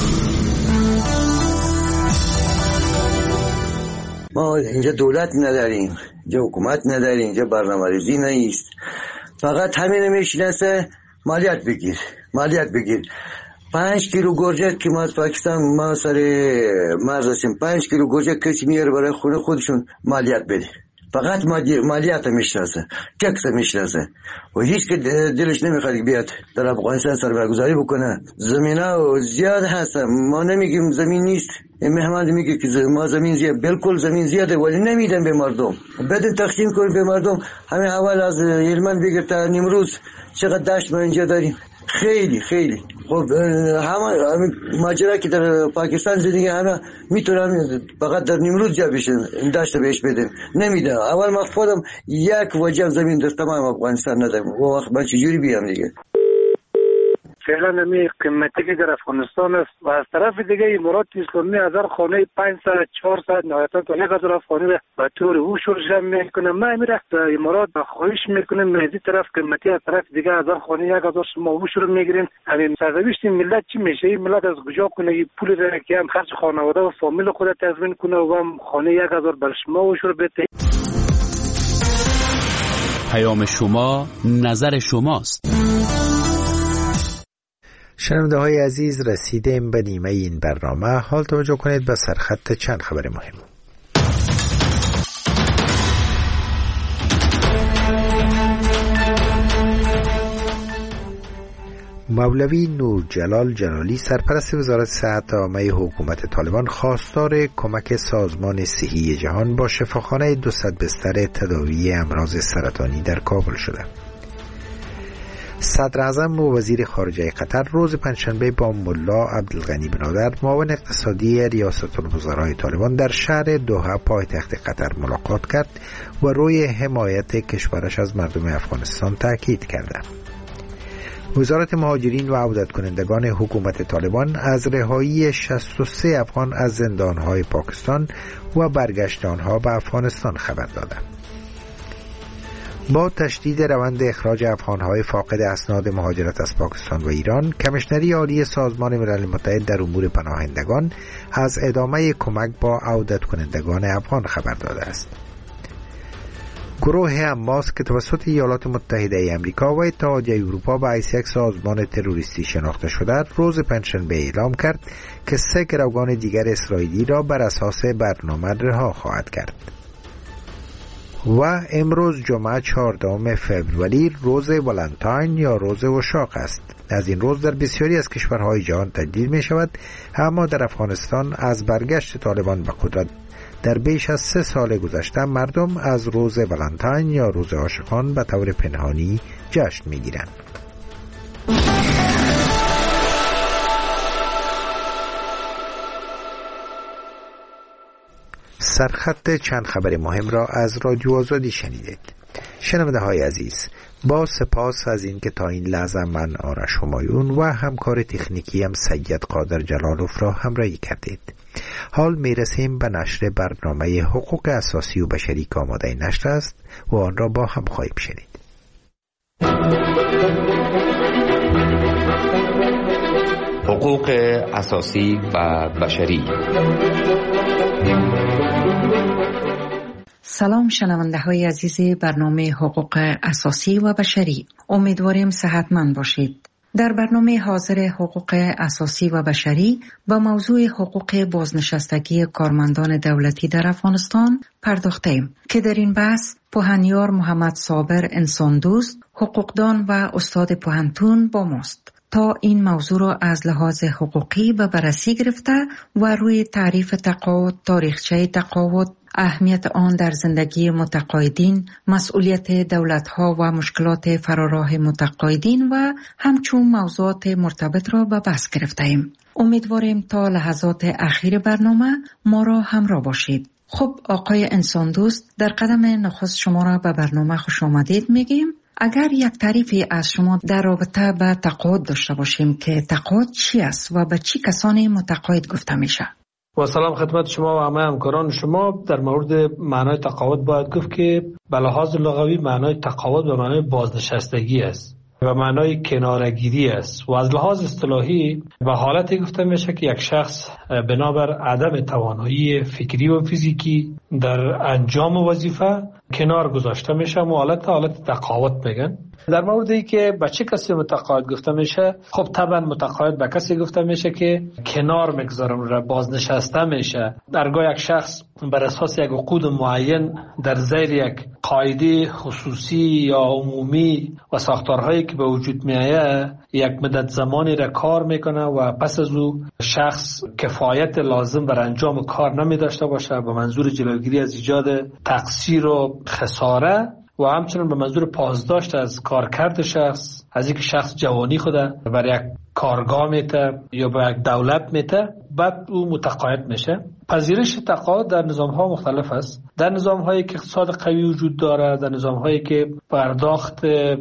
ما اینجا دولت نداریم، اینجا حکومت نداریم، اینجا برنامه‌ریزی نیست. فقط همین میشناسه مالیات بگیر، مالیات بگیر. پنج کیلو گوجه که ما از پاکستان ما سر مرز هستیم، پنج کیلو گوجه کسی میاره برای خونه خودشون مالیات بده. فقط مالیات میشناسه، ککس میشناسه و هیچ که دلش نمیخواد بیاد در افغانستان سرمایه‌گذاری بکنه. زمینا زیاد هست، ما نمیگیم زمین نیست. این مهمان میگه که ما زمین زیاد، بالکل زمین زیاده ولی نمیدن به مردم. بدون تقسیم کنیم به مردم. همین اول از یلمن بگیر تا امروز چقدر دشت ما اینجا داریم. خیلی خیلی خب همه ماجرا که در پاکستان زندگی همه میتونن فقط در نیمروز جا بشن داشته بهش بدیم نمیده. اول ما خودم یک وجه زمین در تمام افغانستان ندارم و وقت من چجوری بیام دیگه. فعلا نمی قیمتی که در افغانستان است و از طرف دیگه امارات اسلامی هزار خانه پانصد چهارصد نهایتا تا یک هزار خانه به طور اوشور جمع میکنه. ما میره امارات خواهش میکنیم از این طرف قیمتی از طرف دیگه هزار خانه یک هزار شما اوشور میگیرین. همین سرنوشت ملت چی میشه؟ این ملت از کجا کنه این پول را که هم خرج خانواده و فامیل خود تضمین کنه و هم خانه یک هزار بر شما اوشور بده. پیام شما نظر شماست. شنونده های عزیز، رسیدیم به نیمه این برنامه. حال توجه کنید به سرخط چند خبر مهم. مولوی نور جلال جلالی سرپرست وزارت صحت عامه حکومت طالبان خواستار کمک سازمان صحی جهان با شفاخانه دو صد بستر تداوی امراض سرطانی در کابل شده. صدر اعظم و وزیر خارجه قطر روز پنجشنبه با ملا عبدالغنی بنادر معاون اقتصادی ریاست الوزرای طالبان در شهر دوحه پایتخت قطر ملاقات کرد و روی حمایت کشورش از مردم افغانستان تاکید کرد. وزارت مهاجرین و عودت کنندگان حکومت طالبان از رهایی شصت و سه افغان از زندانهای پاکستان و برگشت آنها به افغانستان خبر داده. با تشدید روند اخراج افغانهای فاقد اسناد مهاجرت از پاکستان و ایران، کمیشنری عالی سازمان ملل متحد در امور پناهندگان از ادامه کمک با عودت کنندگان افغان خبر داده است. گروه حماس که توسط ایالات متحده ای آمریکا و اتحادیه اروپا به حیث یک سازمان تروریستی شناخته شده، روز پنجشنبه اعلام کرد که سه گروگان دیگر اسرائیلی را بر اساس برنامه رها خواهد کرد. و امروز جمعه چهاردهم فوریه روز ولنتاین یا روز عشاق است. از این روز در بسیاری از کشورهای جهان تجدید می شود، اما در افغانستان از برگشت طالبان به قدرت در بیش از سه سال گذشته مردم از روز ولنتاین یا روز عاشقان به طور پنهانی جشن می گیرند. سرخط چند خبر مهم را از رادیو آزادی شنیدید. شنونده های عزیز، با سپاس از این که تا این لحظه من آرش همایون و همکار تکنیکی هم سید قادر جلالوف را همراهی کردید. حال می رسیم به نشر برنامه حقوق اساسی و بشری که آماده نشر است و آن را با هم خواهیم شنید. حقوق اساسی و بشری. سلام شنونده های عزیز برنامه حقوق اساسی و بشری، امیدواریم صحتمند باشید. در برنامه حاضر حقوق اساسی و بشری با موضوع حقوق بازنشستگی کارمندان دولتی در افغانستان پرداختیم که در این بحث پوهنیار محمد صابر انسان دوست، حقوقدان و استاد پوهنتون با ماست تا این موضوع را از لحاظ حقوقی به بررسی گرفته و روی تعریف تقاعد، تاریخچه تقاعد، اهمیت آن در زندگی متقاعدین، مسئولیت دولت‌ها و مشکلات فراراه متقاعدین و همچون موضوعات مرتبط را به بحث گرفته‌ایم. امیدواریم تا لحظات اخیر برنامه ما را همراه باشید. خب آقای انسان دوست، در قدم نخست شما را به برنامه خوش آمدید میگیم. اگر یک تعریفی از شما در رابطه به تقاعد داشته باشیم که تقاعد چی است و به چی کسانی متقاعد گفته میشه؟ و سلام خدمت شما و همه همکاران شما. در مورد معنای تقاعد باید گفت که به لحاظ لغوی معنای تقاعد به معنای بازنشستگی است و معنای کنارگیری است و از لحاظ اصطلاحی به حالتی گفته میشه که یک شخص بنابر عدم توانایی فکری و فیزیکی در انجام وظیفه کنار گذاشته میشه و حالت حالت تقاعد میگن. در موردی که به چه کسی متقاعد گفته میشه، خب طبعا متقاعد به کسی گفته میشه که کنار میگذارم را بازنشسته میشه. درگاه یک شخص بر اساس یک عقود معین در زیر یک قاعده خصوصی یا عمومی و ساختارهایی که به وجود میآید یک مدت زمانی را کار میکنه و پس از او شخص کفایت لازم بر انجام کار نمی داشته باشه به منظور جلوگیری از ایجاد تقصیر و خساره و همچنین به منظور پاسداشت از کارکرد شخص، از اینکه شخص جوانی خود برای یک کارگاه میته یا به یک دولت میته، بعد او متقاعد میشه. پذیرش تقاعد در نظام ها مختلف است. در نظام هایی که اقتصاد قوی وجود داره، در نظام هایی که پرداخت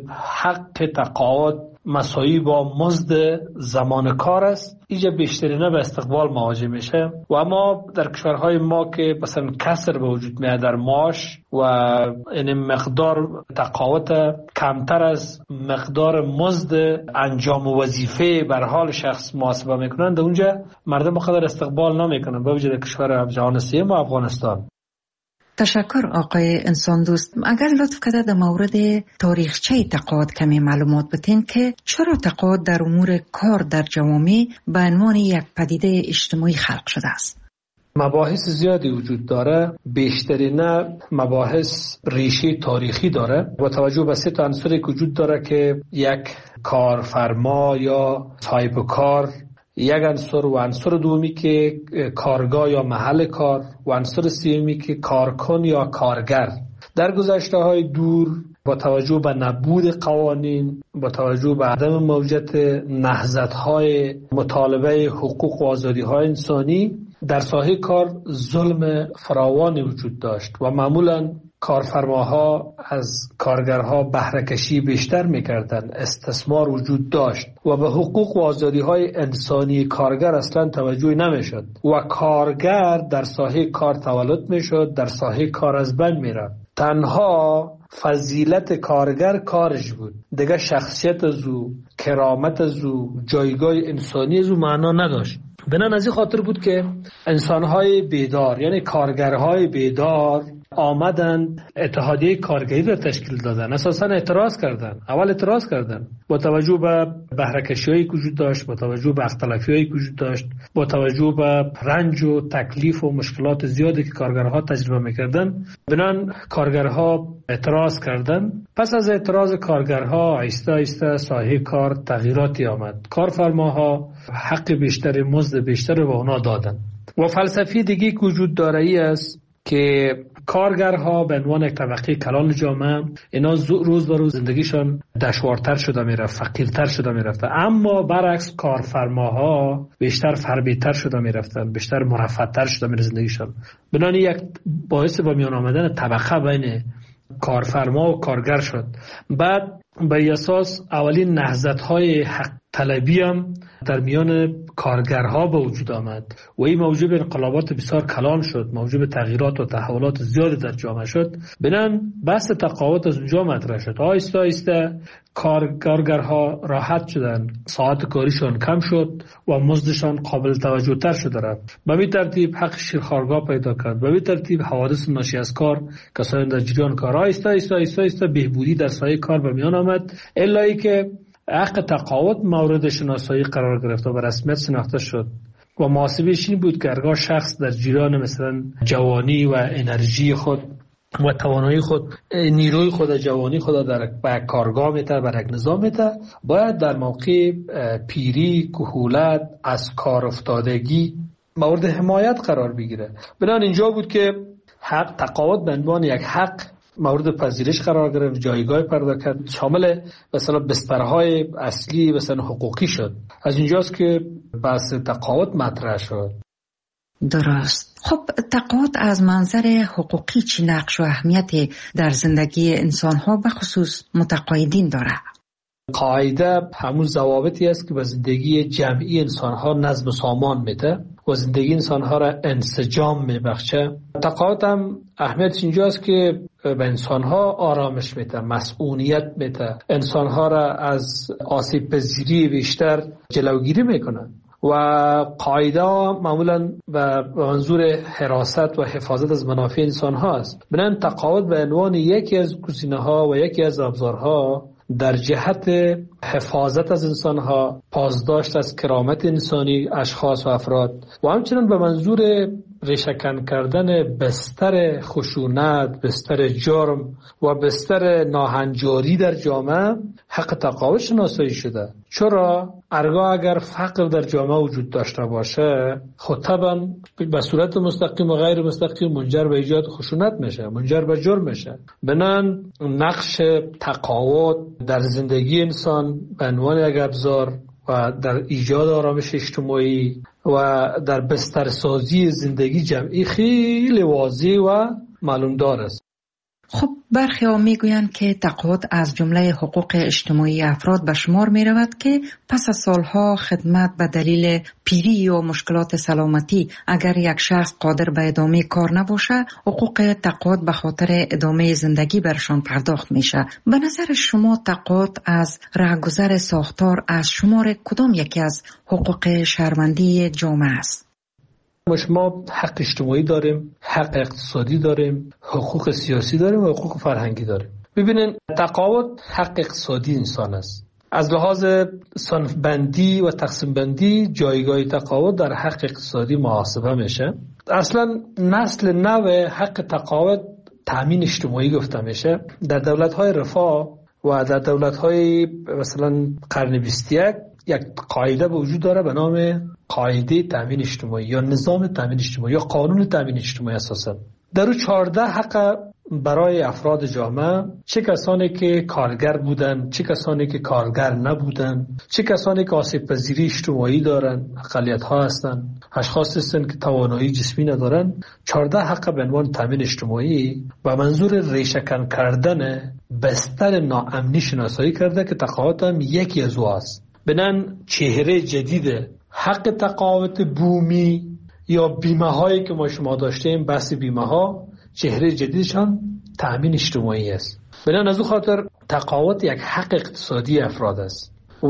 حق تقاعد مساوی با مزد زمان کار است، اینجا بیشترینه به استقبال مواجه میشه. و اما در کشورهای ما که مثلا کسر به وجود میاد در معاش و این مقدار تقاعد کمتر از مقدار مزد انجام وظیفه بر حال شخص محاسبه میکنن، در اونجا مردم خود استقبال نمیکنن، به وجود کشور جهان سوم و افغانستان. تشکر آقای انسان دوست. اگر لطف کرده در مورد تاریخچه تقاعد کمی معلومات بدین که چرا تقاعد در امور کار در جوامع به عنوان یک پدیده اجتماعی خلق شده است؟ مباحث زیادی وجود داره، بیشترین مباحث ریشه تاریخی داره. با توجه به سه تا عنصری که وجود داره که یک کارفرما یا صاحب کار، یک عنصر و عنصر دومی که کارگاه یا محل کار و عنصر سومی که کارکن یا کارگر. در گذشته های دور با توجه به نبود قوانین، با توجه به عدم موجودیت نهضت‌های مطالبه حقوق و آزادی‌های انسانی، در ساحه کار ظلم فراوانی وجود داشت و معمولاً کارفرماها از کارگرها بهره‌کشی بیشتر می‌کردند، استثمار وجود داشت و به حقوق و آزادی‌های انسانی کارگر اصلا توجه نمی‌شد و کارگر در ساحه کار تولد می‌شد، در ساحه کار از بین می‌رفت. تنها فضیلت کارگر کارش بود، دیگه شخصیت از او، کرامت از او، جایگاه انسانی از او معنا نداشت. بنان از این خاطر بود که انسان‌های بیدار یعنی کارگرهای بیدار آمدند اتحادیه کارگری را تشکیل دادن. اساساً اعتراض کردن. اول اعتراض کردن با توجه به بهره‌کشی‌هایی که وجود داشت، با توجه به اختلافی‌هایی که وجود داشت، با توجه به رنج و تکلیف و مشکلات زیادی که کارگرها تجربه می‌کردن. بنان کارگرها اعتراض کردن. پس از اعتراض کارگرها آهسته آهسته ساحه کار تغییراتی آمد. کارفرماها حق بیشتر، مزد بیشتر به اونا دادن. و فلسفی دیگه که وجود داره ای است که کارگرها به عنوان یک طبقه کلان جامعه اینا روز به روز زندگیشان دشوارتر شده میرفت، فقیرتر شده میرفت، اما برعکس کارفرماها بیشتر فربیتر شده میرفتن، بیشتر مرفه‌تر شده میرفت زندگیشان. بنابراین یک باعث به میان آمدن طبقه بین کارفرما و کارگر شد. بعد به اساس اولین نهضت‌های حق طلبی هم در میان کارگرها به وجود آمد و این موجب انقلابات بسیار کلان شد، موجب تغییرات و تحولات زیادی در جامعه شد. بنان بحث تقاعد از اونجا مطرح شد. آهسته آهسته کارگرها راحت شدن، ساعت کاریشان کم شد و مزدشان قابل توجه تر شده رفت. به این ترتیب حق شیرخوارگاه پیدا کرد. به این ترتیب حوادث ناشی از کار، کسانی در جریان کار، آهسته آهسته آهسته آهسته بهبودی در سایه کار به میان آمد، الا ای که حق تقاعد مورد شناسایی قرار گرفت و به رسمیت شناخته شد و محاسبه‌اش این بود که هرگاه شخص در جریان مثلا جوانی و انرژی خود و توانایی خود، نیروی خود، جوانی خود در به کارگاه میته، بر یک نظام میته، باید در موقع پیری، کهولت، از کار افتادگی مورد حمایت قرار بگیره. بنابراین اینجا بود که حق تقاعد به عنوان یک حق مورد پذیرش قرار گرفت، جایگاه پیدا کرد، شامل مثلا بسترهای اصلی مثلا حقوقی شد. از اینجاست که بحث تقاعد مطرح شد. درست. خب تقاعد از منظر حقوقی چی نقش و اهمیت در زندگی انسان‌ها به خصوص متقاعدین داره؟ قاعده همون ضوابطی است که به زندگی جمعی انسان‌ها نظم و سامان میده و زندگی انسان‌ها را انسجام میبخشه. تقاعد هم اهمیتش اینجاست که به انسان‌ها آرامش میده، مسئولیت میده، انسان‌ها را از آسیب پذیری بیشتر جلوگیری میکنن و قاعده معمولا به منظور حراست و حفاظت از منافع انسان‌ها است. بنابراین تقاعد به عنوان یکی از گزینه‌ها و یکی از ابزارها در جهت حفاظت از انسان‌ها، پاسداشت از کرامت انسانی اشخاص و افراد و همچنین به منظور ریشه‌کن کردن بستر خشونت، بستر جرم و بستر ناهنجاری در جامعه حق تقاعد شناسایی شده. چرا؟ ارگاه اگر فقر در جامعه وجود داشته باشه خود طبعا به صورت مستقیم و غیر مستقیم منجر به ایجاد خشونت میشه، منجر به جرم میشه. بنان نقش تقاعد در زندگی انسان به عنوان یک ابزار و در ایجاد آرامش اجتماعی و در بسترسازی زندگی جمعی خیلی واضح و معلومدار است. خب برخی ها می گویند که تقاعد از جمله حقوق اجتماعی افراد به شمار می رود که پس از سالها خدمت به دلیل پیری یا مشکلات سلامتی اگر یک شخص قادر به ادامه کار نباشه، حقوق تقاعد به خاطر ادامه زندگی برشان پرداخت میشه. به نظر شما تقاعد از رهگذر ساختار از شمار کدام یکی از حقوق شهروندی جامعه است؟ ما حق اجتماعی داریم، حق اقتصادی داریم، حقوق سیاسی داریم و حقوق فرهنگی داریم. ببینین تقاعد حق اقتصادی انسان است. از لحاظ صنف بندی و تقسیم بندی جایگاه تقاعد در حق اقتصادی محاسبه میشه. اصلا نسل نو حق تقاعد تامین اجتماعی گفته میشه. در دولت‌های رفاه و در دولت‌های مثلا قرن بیست و یک یک قاعده به وجود داره به نام قاعده تامین اجتماعی یا نظام تامین اجتماعی یا قانون تامین اجتماعی. اساسا در چهارده حق برای افراد جامعه، چه کسانی که کارگر بودن، چه کسانی که کارگر نبودن، چه کسانی که آسیب پذیری اجتماعی دارن، اقلیت ها هستن، اشخاص هستن که توانایی جسمی ندارن، چهارده حق به عنوان تامین اجتماعی و منظور ریشه‌کن کردن بستر ناامنی شناسایی کرده که تقاعد هم یکی از او است. بنان چهره جدید حق تقاعد بومی یا بیمه هایی که ما شما داشتیم، بحث بیمه ها، چهره جدیدشان تأمین اجتماعی است. بنان از او خاطر تقاعد یک حق اقتصادی افراد است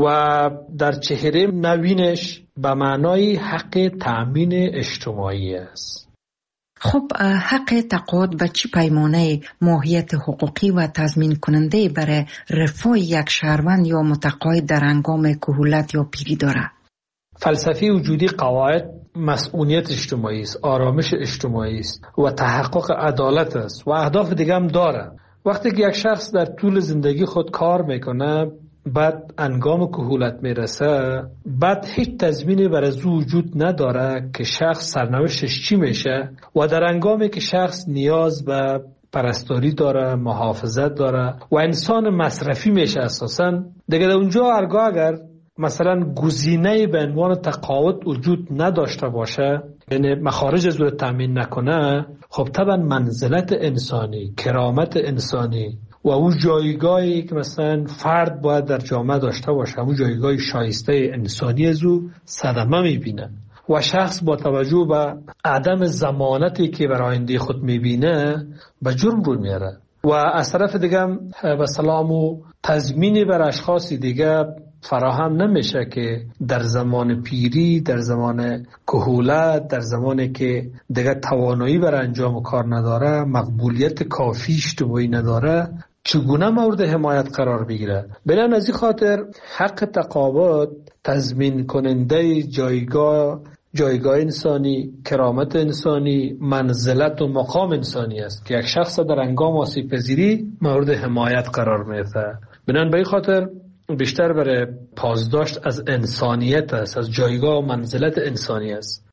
و در چهره نوینش به معنای حق تأمین اجتماعی است. خب حق تقاعد به چه پیمانه ماهیت حقوقی و تضمین کننده برای رفاه یک شهروند یا متقاعد در هنگام کهولت یا پیری دارد؟ فلسفه وجودی قواعد مسئولیت اجتماعی است، آرامش اجتماعی است و تحقق عدالت است و اهداف دیگه هم داره. وقتی که یک شخص در طول زندگی خود کار میکنه، بعد انگام کهولت میرسه، بعد هیچ تضمینی برای او وجود نداره که شخص سرنوشتش چی میشه و در انگامی که شخص نیاز به پرستاری داره، محافظت داره و انسان مصرفی میشه اساسا دیگه، در اونجا هرگاه اگر مثلا گزینه به عنوان تقاعد وجود نداشته باشه، یعنی مخارج از او تامین نکنه، خب طبعا منزلت انسانی، کرامت انسانی و او جایگاهی که مثلا فرد باید در جامعه داشته باشه، اون جایگاه شایسته انسانی از او صدمه میبینه و شخص با توجه به عدم ضمانتی که برای آینده خود میبینه به جرم رو میاره و از طرف دیگه به سلام و تضمینی بر اشخاص دیگه فراهم نمیشه که در زمان پیری، در زمان کهولت، در زمانی که دیگه توانایی بر انجام کار نداره، مقبولیت کافی اجتماعی نداره، چگونه مورد حمایت قرار بگیره. بنابراین از این خاطر حق تقاعد تضمین کننده جایگاه جایگاه انسانی، کرامت انسانی، منزلت و مقام انسانی است که یک شخص در هنگام آسیب پذیری مورد حمایت قرار میده. بنابراین به این خاطر بیشتر برای پاسداشت از انسانیت است، از جایگاه و منزلت انسانی است.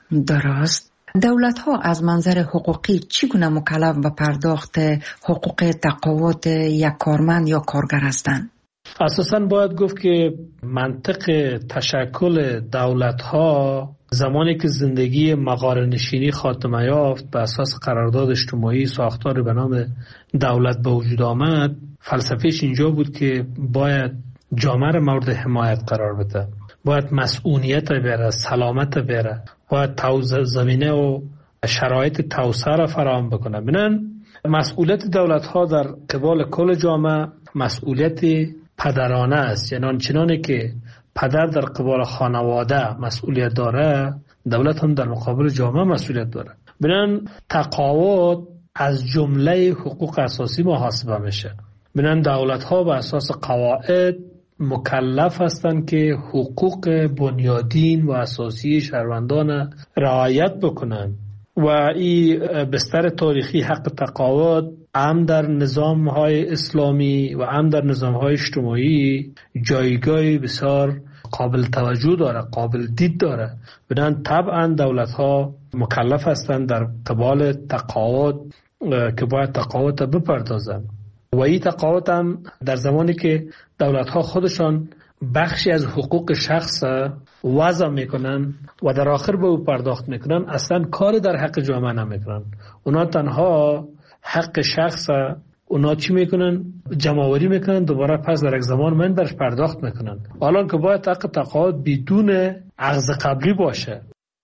درست. دولت ها از منظر حقوقی چگونه مکلف به پرداخت حقوق تقاعد یک کارمند یا کارگر هستند؟ اساساً باید گفت که منطق تشکل دولت ها زمانی که زندگی مغاره‌نشینی خاتمه یافت به اساس قرارداد اجتماعی ساختار به نام دولت به وجود آمد، فلسفهش اینجا بود که باید جامعه را مورد حمایت قرار بده، باید مسئولیت بره، سلامت بره، باید زمینه و شرایط توسعه را فراهم بکنه. بنابراین مسئولیت دولت ها در قبال کل جامعه مسئولیت پدرانه است، یعنی آنچنانی که پدر در قبال خانواده مسئولیت داره، دولت هم در مقابل جامعه مسئولیت داره. بنابراین تقاعد از جمله حقوق اساسی محاسبه میشه. بنابراین دولت ها به اساس قواعد مکلف هستند که حقوق بنیادین و اساسی شهروندان رعایت بکنند و این بستر تاریخی حق تقاعد هم در نظام های اسلامی و هم در نظام های اجتماعی جایگاه بسیار قابل توجه داره، قابل دید داره. بدن طبعا دولت ها مکلف هستند در قبال تقاعد که باید تقاعد بپردازند و این تقاعد هم در زمانی که دولت ها خودشان بخشی از حقوق شخص وضع میکنن و در آخر به او پرداخت میکنن، اصلا کاری در حق جامعه نمیکنن. اونا تنها حق شخص اونا چی میکنن؟ جمع‌آوری میکنن، دوباره پس در یک زمان من برش پرداخت میکنن، حالا که باید حق تقاعد بدون اخذ قبلی باشه.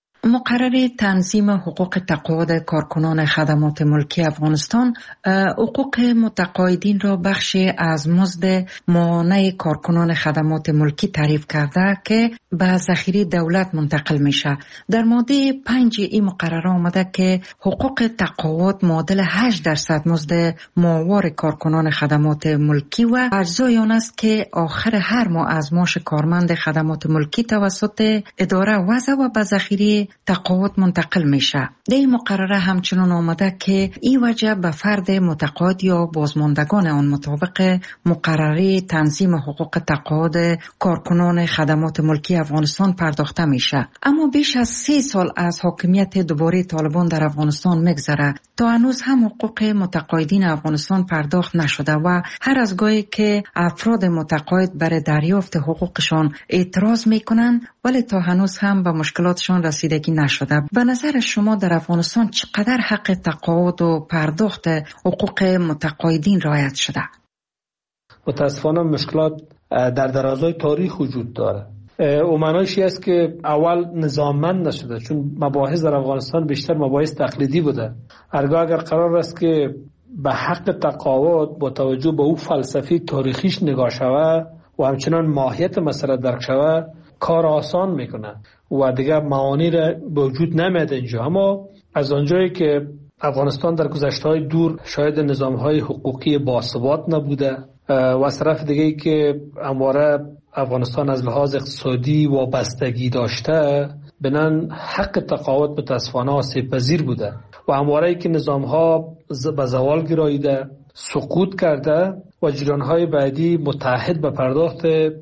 مقرر تنظیم حقوق تقاعد کارکنان خدمات ملکی افغانستان حقوق متقاعدین را بخشی از مزد ماهانه کارکنان خدمات ملکی تعریف کرده که به ذخیره دولت منتقل میشه. در ماده پنج این مقرره آمده که حقوق تقاعد معادل هشت درصد مزد ماهوار کارکنان خدمات ملکی و اجزای آن است که آخر هر ماه از معاش کارمند خدمات ملکی توسط اداره وضع و به ذخیره تقاعد منتقل میشه. در این مقرره همچنان آمده که این وجه به فرد متقاعد یا بازماندگان آن مطابق مقرره تنظیم حقوق تقاعد کارکنان خدمات ملکی افغانستان پرداخته میشه. اما بیش از سه سال از حاکمیت دوباره طالبان در افغانستان میگذره تا هنوز هم حقوق متقاعدین افغانستان پرداخت نشده و هر از گاهی که افراد متقاعد برای دریافت حقوقشان اعتراض میکنن ولی تا هنوز هم به مشکلاتشان رسیدگی نشده. به نظر شما در افغانستان چقدر حق تقاعد و پرداخت حقوق متقاعدین رعایت شده؟ متاسفانه مشکلات در درازای تاریخ وجود داره. او معنیش است که اول نظاممند نشده، چون مباحث در افغانستان بیشتر مباحث تقلیدی بوده. هرگاه اگر قرار است که به حق تقاعد با توجه به او فلسفی تاریخیش نگاه شود و همچنان ماهیت مسئله درک شود کار آسان میکنه و دیگه معانی را به وجود نمیاد اینجا. اما از آنجایی که افغانستان در گذشته‌های دور شاید نظام‌های حقوقی باثبات نبوده و از طرف دیگه که همواره افغانستان از لحاظ اقتصادی وابستگی داشته، بنان حق تقاعد متاسفانه آسیب پذیر بوده و همواره که نظام‌ها به زوال گراییده، سقوط کرده و جریان‌های بعدی متحد به پرداخت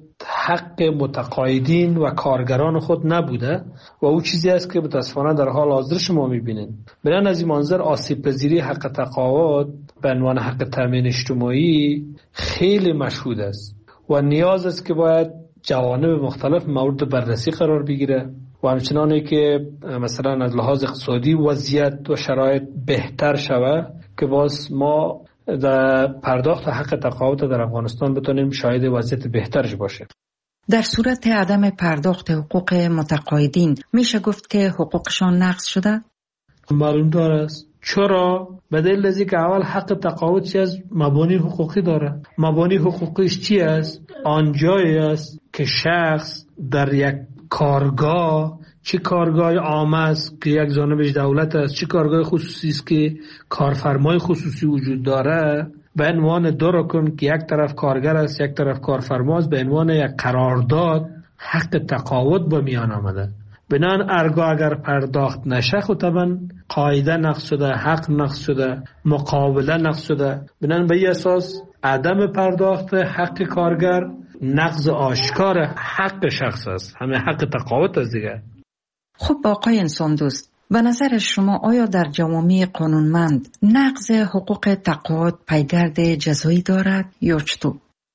حق متقاعدین و کارگران خود نبوده و او چیزی است که متاسفانه در حال حاضر شما می‌بینید. بنابراین از این منظر آسیب پذیری حق تقاعد به عنوان حق تامین اجتماعی خیلی مشهود است و نیاز است که باید جوانب مختلف مورد بررسی قرار بگیره و همچنانه که مثلا از لحاظ اقتصادی وضعیت و شرایط بهتر شود که باز ما در پرداخت حق تقاعد در افغانستان بتونیم شاهد وضعیت بهترش باشه. در صورت عدم پرداخت حقوق متقاعدین میشه گفت که حقوقشان نقض شده؟ معلوم داره است. چرا؟ به دلیل از اینکه اول حق تقاعد چی از مبانی حقوقی داره. مبانی حقوقیش چی است؟ آنجایی است که شخص در یک کارگاه، چه کارگاه عام است که یک جانبش دولت است، چه کارگاه خصوصی است که کارفرمای خصوصی وجود داره، به عنوان دو رکن که یک طرف کارگر است یک طرف کارفرما است، به عنوان یک قرارداد حق تقاعد به میان آمده. بنان ارگاه اگر پرداخت نشه خود طبعا قاعده نقض شده، حق نقض شده، مقابله نقض شده. بنان به این اساس عدم پرداخت حق کارگر نقض آشکار حق شخص است، همه حق تقاعد است دیگه. خب آقای انسان دوست، به نظر شما آیا در جوامع قانونمند نقض حقوق تقاعد پیگرد جزایی دارد یا چطور؟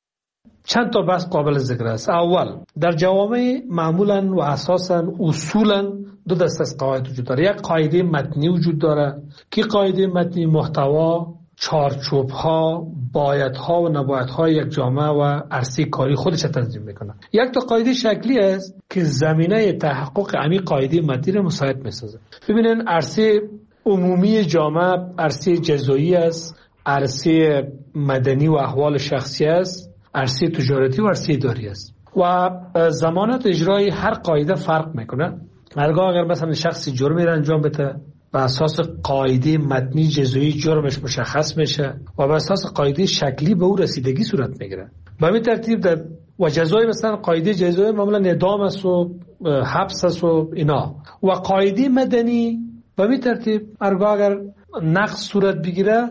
چند تا بحث قابل ذکر است. اول، در جوامع معمولا و اساسا اصولا دو دسته از قواعد وجود داره. یک قاعده متنی وجود داره که قاعده متنی محتوا، چارچوب‌ها، بایدها و نبایدها یک جامعه و عرصه کاری خودش تنظیم میکنه. یک تا قاعده شکلی است که زمینه تحقق همین قاعده متنی را مساعد میسازه. ببینن عرصه عمومی جامعه عرصه جزایی است، عرصه مدنی و احوال شخصی است، عرصه تجارتی و عرصه اداری است و ضمانت اجرای هر قاعده فرق میکنه. هرگاه اگر مثلا شخصی جرمی را انجام بده، به اساس قاعده متنی جزایی جرمش مشخص میشه و به اساس قاعده شکلی به او رسیدگی صورت میگیره. به همین ترتیب در و جزای مثلا قاعده جزایی معمولا اعدام است و حبس است و اینا، و قاعده مدنی به و به ترتیب هرگاه اگر نقض صورت بگیره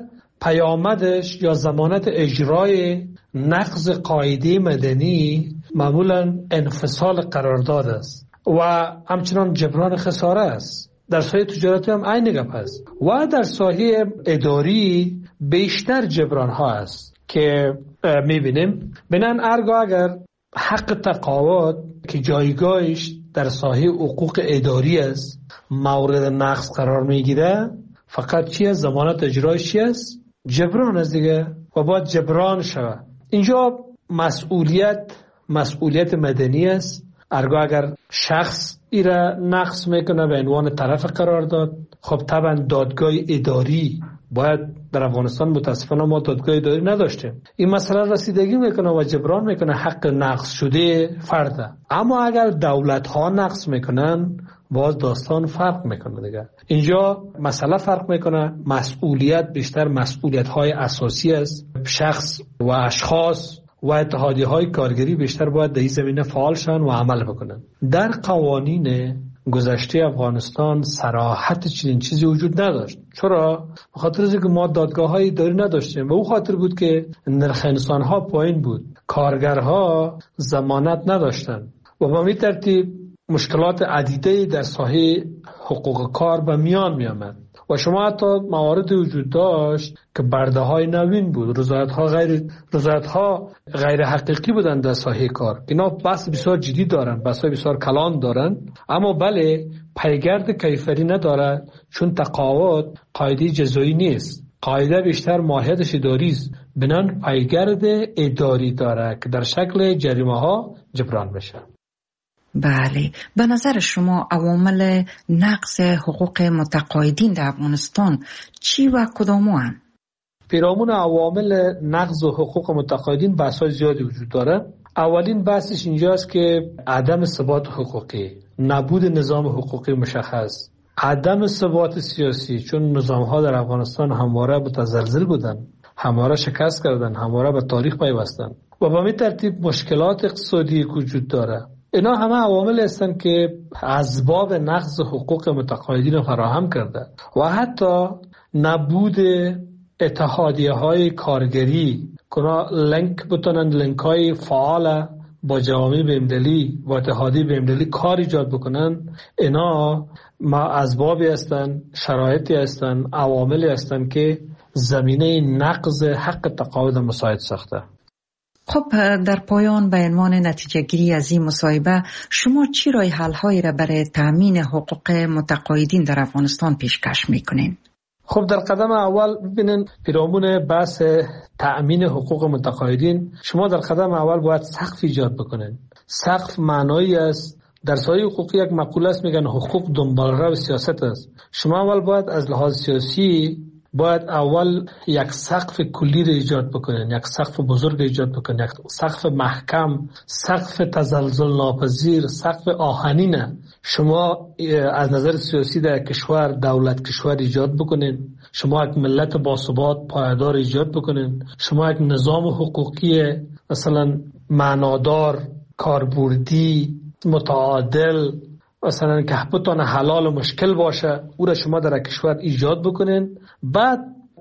پیامدش یا ضمانت اجرای نقض قاعده مدنی معمولا انفصال قرارداد است و همچنان جبران خساره است. در ساحه تجارتی هم عین گپ است و در ساحه اداری بیشتر جبران ها است که میبینیم. بنان هرگاه اگر حق تقاعد که جایگاهش در ساحه حقوق اداری است مورد نقض قرار میگیره، فقط چی است؟ ضمانت اجرایش چی است؟ جبران است دیگه و باید جبران شود. اینجا مسئولیت مسئولیت مدنی است. هرگاه اگر شخص ایره نقض میکنه به عنوان طرف قرار داد، خب طبعا دادگاه اداری باید در افغانستان متاسفانه ما دادگاه اداری نداشتیم. این مسئله رسیدگی میکنه و جبران میکنه حق نقض شده فرد. اما اگر دولت ها نقض میکنن باز داستان فرق میکنه دیگه. اینجا مسئله فرق میکنه. مسئولیت بیشتر مسئولیت های اساسی است. شخص و اشخاص و اتحادیه های کارگری بیشتر باید در این زمینه فعال شن و عمل بکنن. در قوانین گذشته افغانستان صراحت چنین چیزی وجود نداشت. چرا؟ به خاطر اینکه ما دادگاه های اداری نداشتیم و او خاطر بود که نرخ انسان ها پایین بود، کارگرها ضمانت نداشتن و به این ترتیب مشکلات عدیده در ساحه حقوق کار به میان می آمد و شما حتی موارد وجود داشت که برده های نوین بود، رضایت ها غیر رضایت ها غیر حقیقی بودند در ساحه کار. اینا بحث بسیار جدی دارن، بحث بسیار کلان دارن، اما بله پیگرد کیفری نداره، چون تقاعد قاعده جزایی نیست، قاعده بیشتر ماهیتش اداری است. بنان پیگرد اداری داره که در شکل جریمه ها جبران بشه. بله، به نظر شما عوامل نقض حقوق متقاعدین در افغانستان چی و کدامو هستند؟ پیرامون عوامل نقض حقوق متقاعدین بحث‌های زیادی وجود داره. اولین بحثش اینجاست که عدم ثبات حقوقی، نبود نظام حقوقی مشخص، عدم ثبات سیاسی، چون نظام‌ها در افغانستان همواره متزلزل بودن، همواره شکست کردن، همواره به تاریخ پیوستن و به همین ترتیب مشکلات اقتصادی وجود داره. اینا همه عوامل هستند که اسباب نقض حقوق متقاعدین فراهم کرده و حتی نبود اتحادیه های کارگری که لینک بتونن لینک های فعال با جوامع بین‌المللی و اتحادیه بین‌المللی کار ایجاد بکنن. اینا ما اسبابی هستند، شرایطی هستند، عواملی هستند که زمینه نقض حق تقاعد مساعد ساخته. خب در پایان به عنوان نتیجه گیری از این مصاحبه شما چی راه حل هایی را برای تامین حقوق متقاعدین در افغانستان پیشکش میکنین؟ خب در قدم اول ببینین پیرامون بحث تأمین حقوق متقاعدین شما در قدم اول باید سقف ایجاد بکنین. سقف معنایی است. در سایه حقوقی یک مقوله است میگن حقوق دنبالرو سیاست است. شما اول باید از لحاظ سیاسی باید اول یک سقف کلی رو ایجاد بکنین، یک سقف بزرگ ایجاد بکنین، یک سقف محکم، سقف تزلزل ناپذیر، سقف آهنینه. شما از نظر سیاسی در کشور دولت کشور ایجاد بکنین، شما یک ملت باثبات پایدار ایجاد بکنین، شما یک نظام حقوقی مثلا معنادار، کاربردی، متعادل، مثلا که بتونه حلال و مشکل باشه، او را شما در کشور ایجاد بکنین. بعد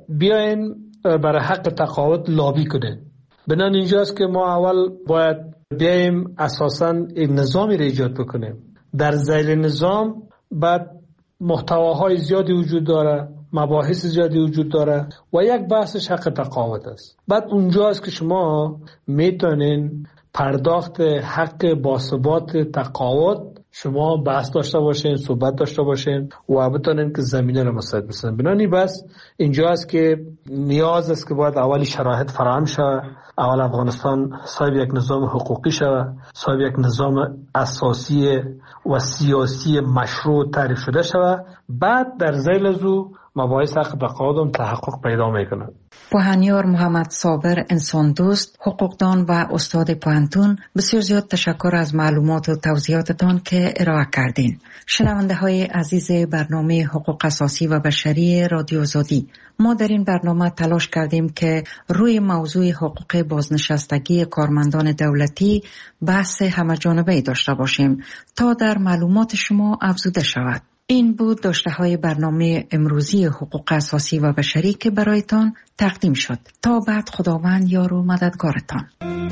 بیاین برای حق تقاعد لابی کنین. بنان اینجاست که ما اول باید بیایم اساساً یک نظامی را ایجاد بکنیم. در ذیل نظام بعد محتواهای زیادی وجود داره، مباحث زیادی وجود داره و یک بحثش حق تقاعد است. بعد اونجاست که شما میتونین پرداخت حق باثبات تقاعد شما بحث داشته باشین، صحبت داشته باشین و بتونین که زمینه رو مساعد بسازین. بنانی بس اینجاست که نیاز است که باید اولی شرایط فراهم شود، اول افغانستان صاحب یک نظام حقوقی شود، صاحب یک نظام اساسی و سیاسی مشروع تعریف شده شود، بعد در ذیل از او مباحث حق تقاعد تحقق پیدا میکنه. پوهنیار محمد صابر انسان دوست، حقوقدان و استاد پوهنتون، بسیار زیاد تشکر از معلومات و توضیحاتتان که ارائه کردین. شنونده های عزیز برنامه حقوق اساسی و بشری رادیو آزادی، ما در این برنامه تلاش کردیم که روی موضوع حقوق بازنشستگی کارمندان دولتی بحث همه‌جانبه‌ای داشته باشیم تا در معلومات شما افزوده شود. این بود داشته های برنامه امروزی حقوق اساسی و بشری که برایتان تقدیم شد. تا بعد خداوند یار و مددگارتان.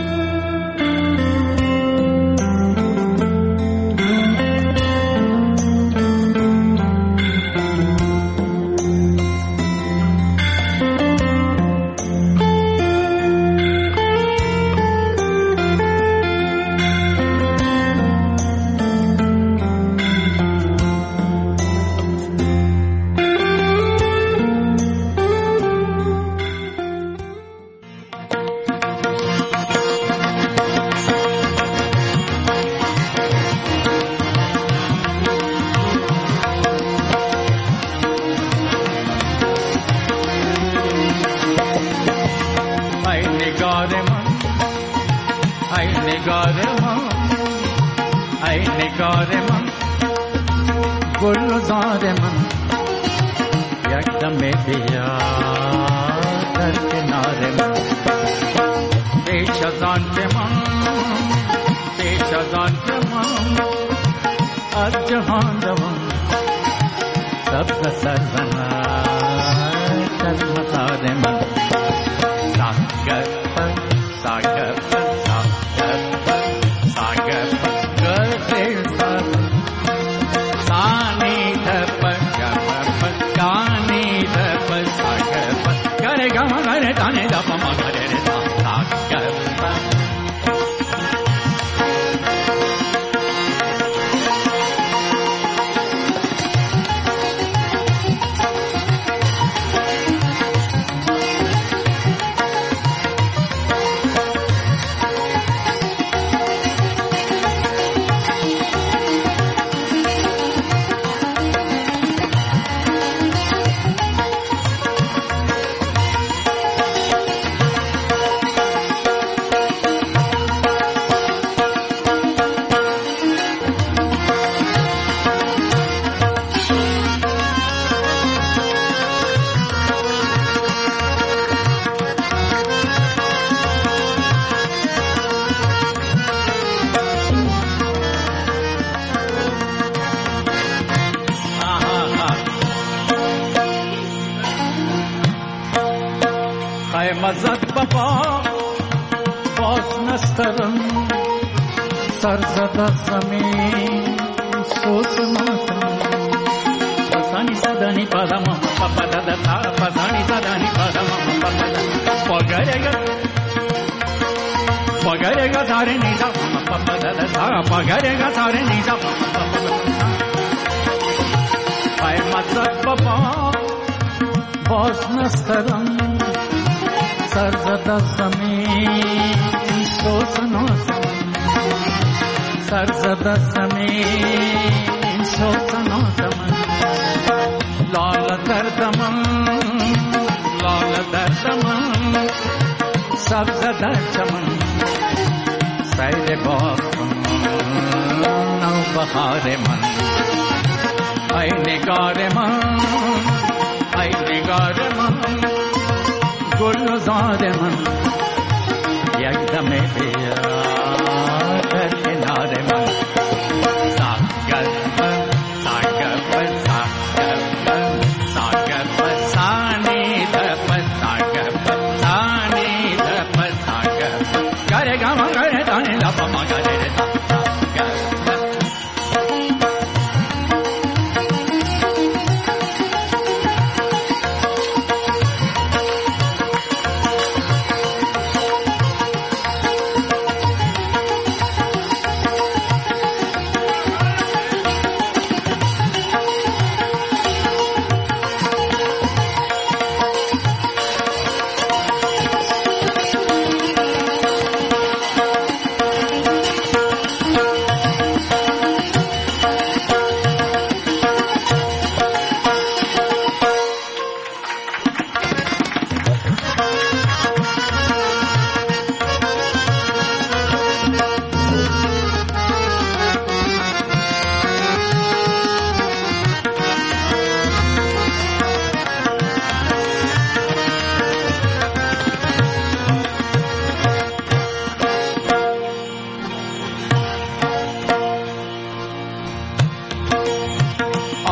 مزد بابا باز نسترم سر زده زمین سوز ماتم پسانی زدنی پدم پپا دادا پسانی زدنی پدم پپا دادا پگرگا پگرگا داره نیزا پپا دادا پگرگا داره نیزا پپا دادا ای مزد بابا باز نسترم سر زده زمین سوز نازم سر زده زمین سوز نازم لال دردم لال دردم سبز در چمن سیر باغ نو بهار من ای نگار من ای نگار من گلزار من یک دم بیا در کنار من ساگر من ساگر من ساگر من ساگر من سانی دپ ساگر من سانی دپ ساگر گره گام گره دانی لپ ما گره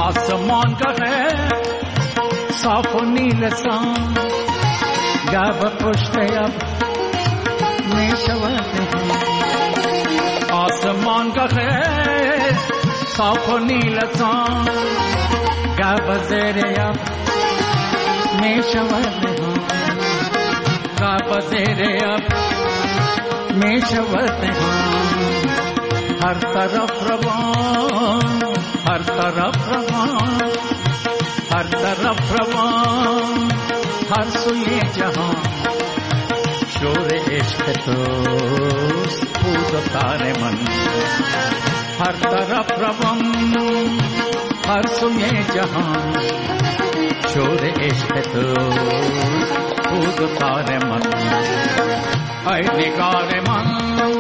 आसमान का है साफ नील सान गब पुष्ट अब में शवत आसमान का है साफ नील सान गब जेरे अब में शवत गब जेरे अब में शवत हर तरफ रवान हर तरफ रवान हर तरफ रवान हर सुए जहां शोर इश्क तो फूट तारे मन हर तरफ रवान हर सुए जहां शोर इश्क तो फूट तारे मन ऐ निगारे मन